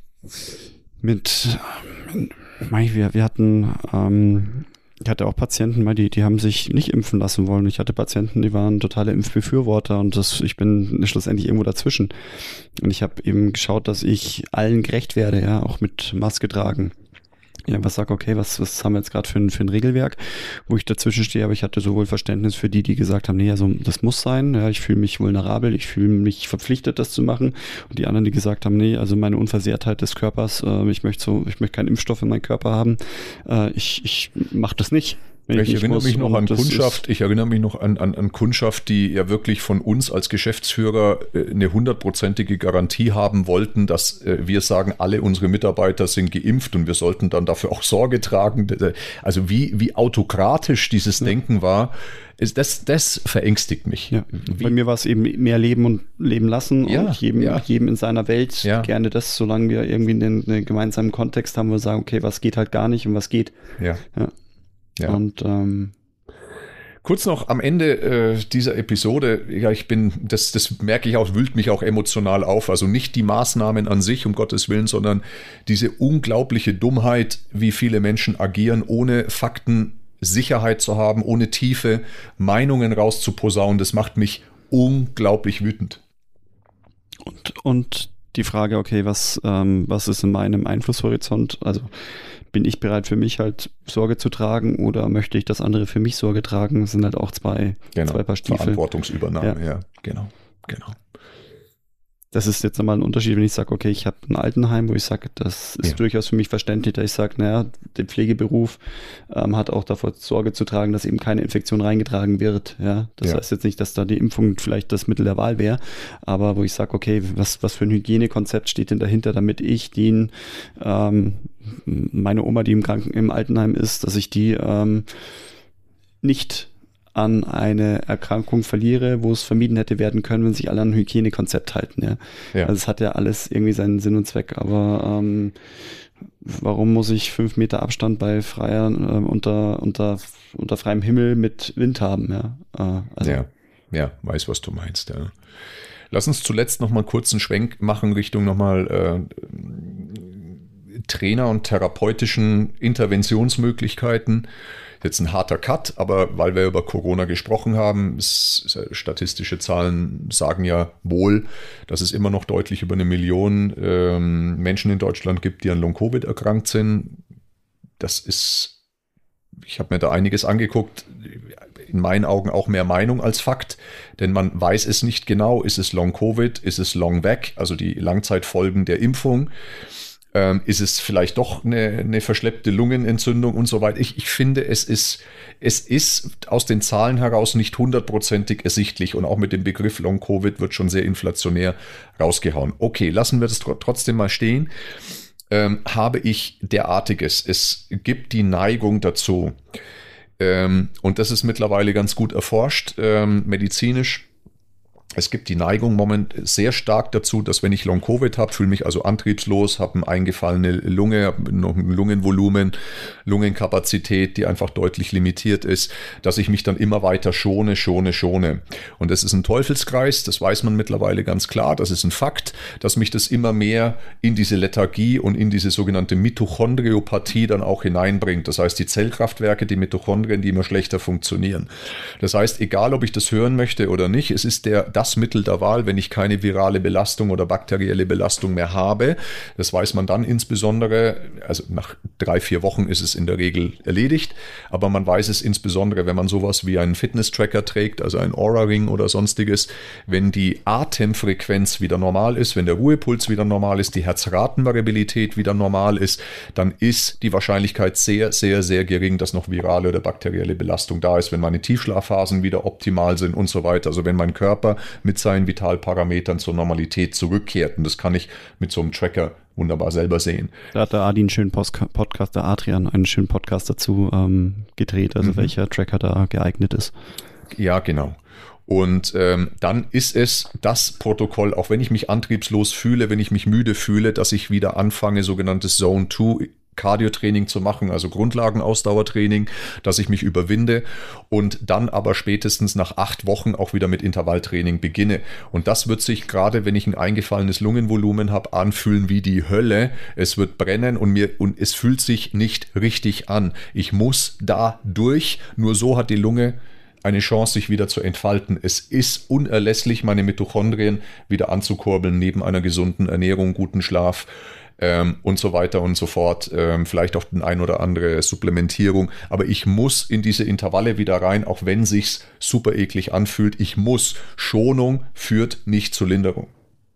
mit, wir, wir hatten ähm, ich hatte auch Patienten, die, die haben sich nicht impfen lassen wollen. Ich hatte Patienten, die waren totale Impfbefürworter und das, ich bin schlussendlich irgendwo dazwischen. Und ich habe eben geschaut, dass ich allen gerecht werde, ja, auch mit Maske tragen. Ja, was sag, okay, was, was haben wir jetzt gerade für ein, für ein Regelwerk, wo ich dazwischen stehe, aber ich hatte sowohl Verständnis für die, die gesagt haben, nee, also das muss sein, ja, ich fühle mich vulnerabel, ich fühle mich verpflichtet, das zu machen, und die anderen, die gesagt haben, nee, also meine Unversehrtheit des Körpers, äh, ich möchte so, ich möchte keinen Impfstoff in meinem Körper haben, äh, ich, ich mache das nicht. Ich, ich erinnere mich noch an Kundschaft, ich erinnere mich noch an, an, an Kundschaft, die ja wirklich von uns als Geschäftsführer eine hundertprozentige Garantie haben wollten, dass wir sagen, alle unsere Mitarbeiter sind geimpft und wir sollten dann dafür auch Sorge tragen. Also wie, wie autokratisch dieses ja. Denken war, ist das, das verängstigt mich. Ja. Bei mir war es eben mehr leben und leben lassen ja, und jedem, ja. jedem in seiner Welt ja. gerne das, solange wir irgendwie einen, einen gemeinsamen Kontext haben, wo wir sagen, okay, was geht halt gar nicht und was geht. Ja. Ja. Ja. Und ähm, kurz noch am Ende äh, dieser Episode, ja, ich bin, das, das merke ich auch, wühlt mich auch emotional auf. Also nicht die Maßnahmen an sich, um Gottes Willen, sondern diese unglaubliche Dummheit, wie viele Menschen agieren, ohne Fakten, Sicherheit zu haben, ohne tiefe Meinungen rauszuposaunen. Das macht mich unglaublich wütend. Und, und die Frage, okay, was, ähm, was ist in meinem Einflusshorizont? Also bin ich bereit, für mich halt Sorge zu tragen oder möchte ich, dass andere für mich Sorge tragen? Das sind halt auch zwei, genau. zwei Paar Stiefel. Verantwortungsübernahme, ja, ja genau, genau. Das ist jetzt nochmal ein Unterschied, wenn ich sage, okay, ich habe ein Altenheim, wo ich sage, das ist ja. durchaus für mich verständlich, dass ich sage, naja, der Pflegeberuf ähm, hat auch davor Sorge zu tragen, dass eben keine Infektion reingetragen wird. Ja, das ja. heißt jetzt nicht, dass da die Impfung vielleicht das Mittel der Wahl wäre, aber wo ich sage, okay, was, was für ein Hygienekonzept steht denn dahinter, damit ich den, ähm, meine Oma, die im Kranken, im Altenheim ist, dass ich die ähm, nicht an eine Erkrankung verliere, wo es vermieden hätte werden können, wenn sich alle an ein Hygienekonzept halten. Ja. Ja. Also es hat ja alles irgendwie seinen Sinn und Zweck, aber ähm, warum muss ich fünf Meter Abstand bei freier, äh, unter, unter, unter freiem Himmel mit Wind haben? Ja, äh, also. ja, ja, weiß, was du meinst. Ja. Lass uns zuletzt noch mal kurz einen Schwenk machen Richtung nochmal äh, Trainer und therapeutischen Interventionsmöglichkeiten. Jetzt ein harter Cut, aber weil wir über Corona gesprochen haben, es, statistische Zahlen sagen ja wohl, dass es immer noch deutlich über eine Million ähm, Menschen in Deutschland gibt, die an Long-Covid erkrankt sind. Das ist, ich habe mir da einiges angeguckt, in meinen Augen auch mehr Meinung als Fakt, denn man weiß es nicht genau, ist es Long-Covid, ist es Long-Vac, also die Langzeitfolgen der Impfung. Ähm, ist es vielleicht doch eine, eine verschleppte Lungenentzündung und so weiter. Ich, ich finde, es ist, es ist aus den Zahlen heraus nicht hundertprozentig ersichtlich und auch mit dem Begriff Long-Covid wird schon sehr inflationär rausgehauen. Okay, lassen wir das tr- trotzdem mal stehen. Ähm, habe ich derartiges. Es gibt die Neigung dazu. Ähm, und das ist mittlerweile ganz gut erforscht, ähm, medizinisch. Es gibt die Neigung moment sehr stark dazu, dass wenn ich Long-Covid habe, fühle mich also antriebslos, habe eine eingefallene Lunge, habe noch ein Lungenvolumen, Lungenkapazität, die einfach deutlich limitiert ist, dass ich mich dann immer weiter schone, schone, schone. Und das ist ein Teufelskreis, das weiß man mittlerweile ganz klar, das ist ein Fakt, dass mich das immer mehr in diese Lethargie und in diese sogenannte Mitochondriopathie dann auch hineinbringt. Das heißt, die Zellkraftwerke, die Mitochondrien, die immer schlechter funktionieren. Das heißt, egal ob ich das hören möchte oder nicht, es ist der das Mittel der Wahl, wenn ich keine virale Belastung oder bakterielle Belastung mehr habe. Das weiß man dann insbesondere, also nach drei, vier Wochen ist es in der Regel erledigt, aber man weiß es insbesondere, wenn man sowas wie einen Fitness-Tracker trägt, also ein Oura-Ring oder sonstiges, wenn die Atemfrequenz wieder normal ist, wenn der Ruhepuls wieder normal ist, die Herzratenvariabilität wieder normal ist, dann ist die Wahrscheinlichkeit sehr, sehr, sehr gering, dass noch virale oder bakterielle Belastung da ist, wenn meine Tiefschlafphasen wieder optimal sind und so weiter. Also wenn mein Körper mit seinen Vitalparametern zur Normalität zurückkehrt. Und das kann ich mit so einem Tracker wunderbar selber sehen. Da hat der Adi einen schönen Post- Podcast, der Adrian, einen schönen Podcast dazu ähm, gedreht, also mhm. welcher Tracker da geeignet ist. Ja, genau. Und ähm, dann ist es das Protokoll, auch wenn ich mich antriebslos fühle, wenn ich mich müde fühle, dass ich wieder anfange, sogenanntes Zone zwei Cardio-Training zu machen, also Grundlagenausdauertraining, dass ich mich überwinde und dann aber spätestens nach acht Wochen auch wieder mit Intervalltraining beginne. Und das wird sich gerade, wenn ich ein eingefallenes Lungenvolumen habe, anfühlen wie die Hölle. Es wird brennen und mir und es fühlt sich nicht richtig an. Ich muss da durch. Nur so hat die Lunge eine Chance, sich wieder zu entfalten. Es ist unerlässlich, meine Mitochondrien wieder anzukurbeln, neben einer gesunden Ernährung, guten Schlaf, Ähm, und so weiter und so fort, ähm, vielleicht auch eine ein oder andere Supplementierung, aber ich muss in diese Intervalle wieder rein, auch wenn sich's super eklig anfühlt. Ich muss. Schonung führt nicht zur Linderung.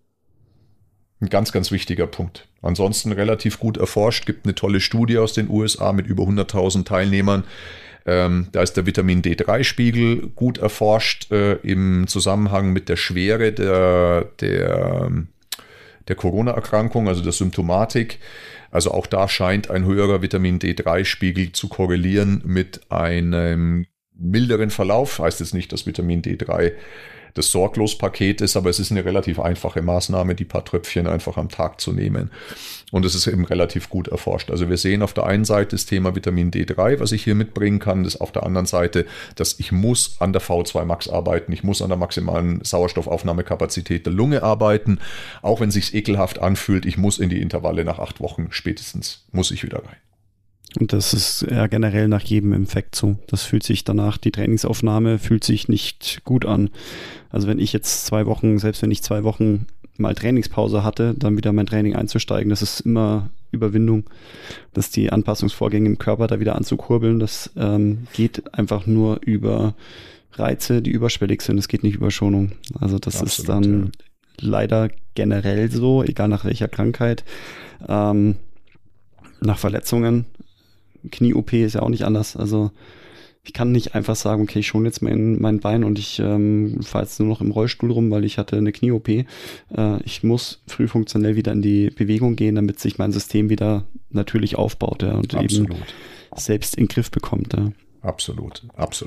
Ein ganz, ganz wichtiger Punkt. Ansonsten relativ gut erforscht, gibt eine tolle Studie aus den U S A mit über hunderttausend Teilnehmern. Ähm, da ist der Vitamin D drei Spiegel gut erforscht äh, im Zusammenhang mit der Schwere der, der der Corona-Erkrankung, also der Symptomatik. Also auch da scheint ein höherer Vitamin D drei Spiegel zu korrelieren mit einem milderen Verlauf. Heißt jetzt nicht, dass Vitamin D drei das Sorglos-Paket ist, aber es ist eine relativ einfache Maßnahme, die paar Tröpfchen einfach am Tag zu nehmen. Und es ist eben relativ gut erforscht. Also wir sehen auf der einen Seite das Thema Vitamin D drei, was ich hier mitbringen kann, das auf der anderen Seite, dass ich muss an der V zwei Max arbeiten, ich muss an der maximalen Sauerstoffaufnahmekapazität der Lunge arbeiten, auch wenn es sich ekelhaft anfühlt, ich muss in die Intervalle nach acht Wochen spätestens, muss ich wieder rein. Und das ist ja generell nach jedem Infekt so. Das fühlt sich danach, die Trainingsaufnahme fühlt sich nicht gut an. Also wenn ich jetzt zwei Wochen, selbst wenn ich zwei Wochen mal Trainingspause hatte, dann wieder mein Training einzusteigen, das ist immer Überwindung, dass die Anpassungsvorgänge im Körper da wieder anzukurbeln, das ähm, geht einfach nur über Reize, die überschwellig sind, es geht nicht über Schonung. Also das Absolut, ist dann ja. leider generell so, egal nach welcher Krankheit, ähm, nach Verletzungen, Knie-O P ist ja auch nicht anders, also ich kann nicht einfach sagen, okay, ich schone jetzt mein, mein Bein und ich ähm, fahre jetzt nur noch im Rollstuhl rum, weil ich hatte eine Knie-O P. Äh, ich muss früh funktionell wieder in die Bewegung gehen, damit sich mein System wieder natürlich aufbaut ja, und Absolut. eben selbst in den Griff bekommt. Ja. Absolut, absolut.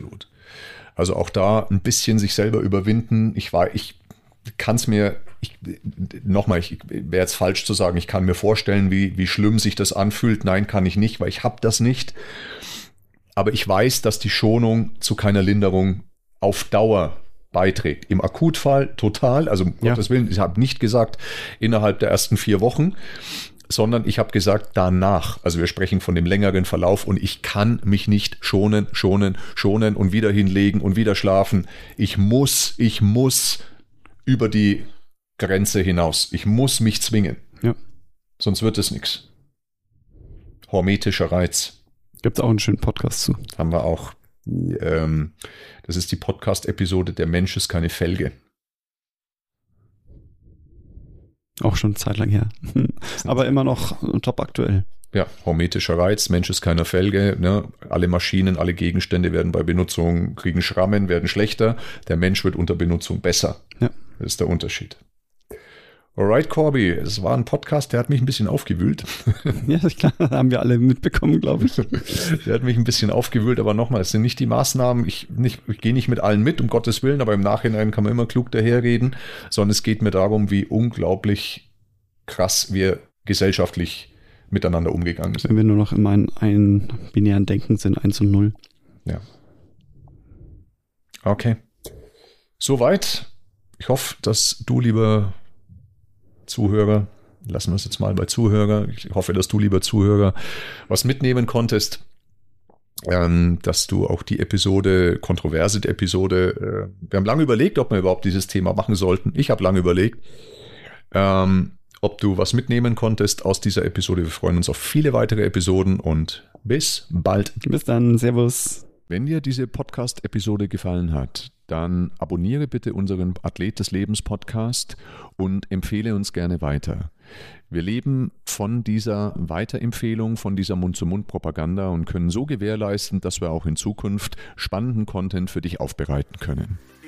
Also auch da ein bisschen sich selber überwinden. Ich war, ich kann es mir, ich, nochmal, ich wäre jetzt falsch zu sagen, ich kann mir vorstellen, wie, wie schlimm sich das anfühlt. Nein, kann ich nicht, weil ich habe das nicht. Aber ich weiß, dass die Schonung zu keiner Linderung auf Dauer beiträgt. Im Akutfall total, also um Ja. Gottes Willen, ich habe nicht gesagt innerhalb der ersten vier Wochen, sondern ich habe gesagt danach. Also wir sprechen von dem längeren Verlauf und ich kann mich nicht schonen, schonen, schonen und wieder hinlegen und wieder schlafen. Ich muss, ich muss über die Grenze hinaus. Ich muss mich zwingen. Ja. Sonst wird es nichts. Hormetischer Reiz. Gibt es auch einen schönen Podcast zu. Haben wir auch. Ähm, das ist die Podcast-Episode Der Mensch ist keine Felge. Auch schon eine Zeit lang her. Aber immer noch top aktuell. Ja, hormetischer Reiz, Mensch ist keine Felge. Ne? Alle Maschinen, alle Gegenstände werden bei Benutzung, kriegen Schrammen, werden schlechter. Der Mensch wird unter Benutzung besser. Ja. Das ist der Unterschied. Alright, Corby, es war ein Podcast, der hat mich ein bisschen aufgewühlt. Ja, klar, haben wir alle mitbekommen, glaube ich. Der hat mich ein bisschen aufgewühlt, aber nochmal, es sind nicht die Maßnahmen, ich, nicht, ich gehe nicht mit allen mit, um Gottes Willen, aber im Nachhinein kann man immer klug daherreden, sondern es geht mir darum, wie unglaublich krass wir gesellschaftlich miteinander umgegangen sind. Wenn wir nur noch in meinem einen binären Denken sind, eins und null. Ja. Okay. Soweit. Ich hoffe, dass du, lieber Zuhörer, lassen wir es jetzt mal bei Zuhörer, ich hoffe, dass du, lieber Zuhörer, was mitnehmen konntest, ähm, dass du auch die Episode, kontroverse Episode, äh, wir haben lange überlegt, ob wir überhaupt dieses Thema machen sollten. Ich habe lange überlegt, ähm, ob du was mitnehmen konntest aus dieser Episode. Wir freuen uns auf viele weitere Episoden und bis bald. Bis dann, servus. Wenn dir diese Podcast-Episode gefallen hat, dann abonniere bitte unseren Athlet des Lebens Podcast und empfehle uns gerne weiter. Wir leben von dieser Weiterempfehlung, von dieser Mund-zu-Mund-Propaganda und können so gewährleisten, dass wir auch in Zukunft spannenden Content für dich aufbereiten können.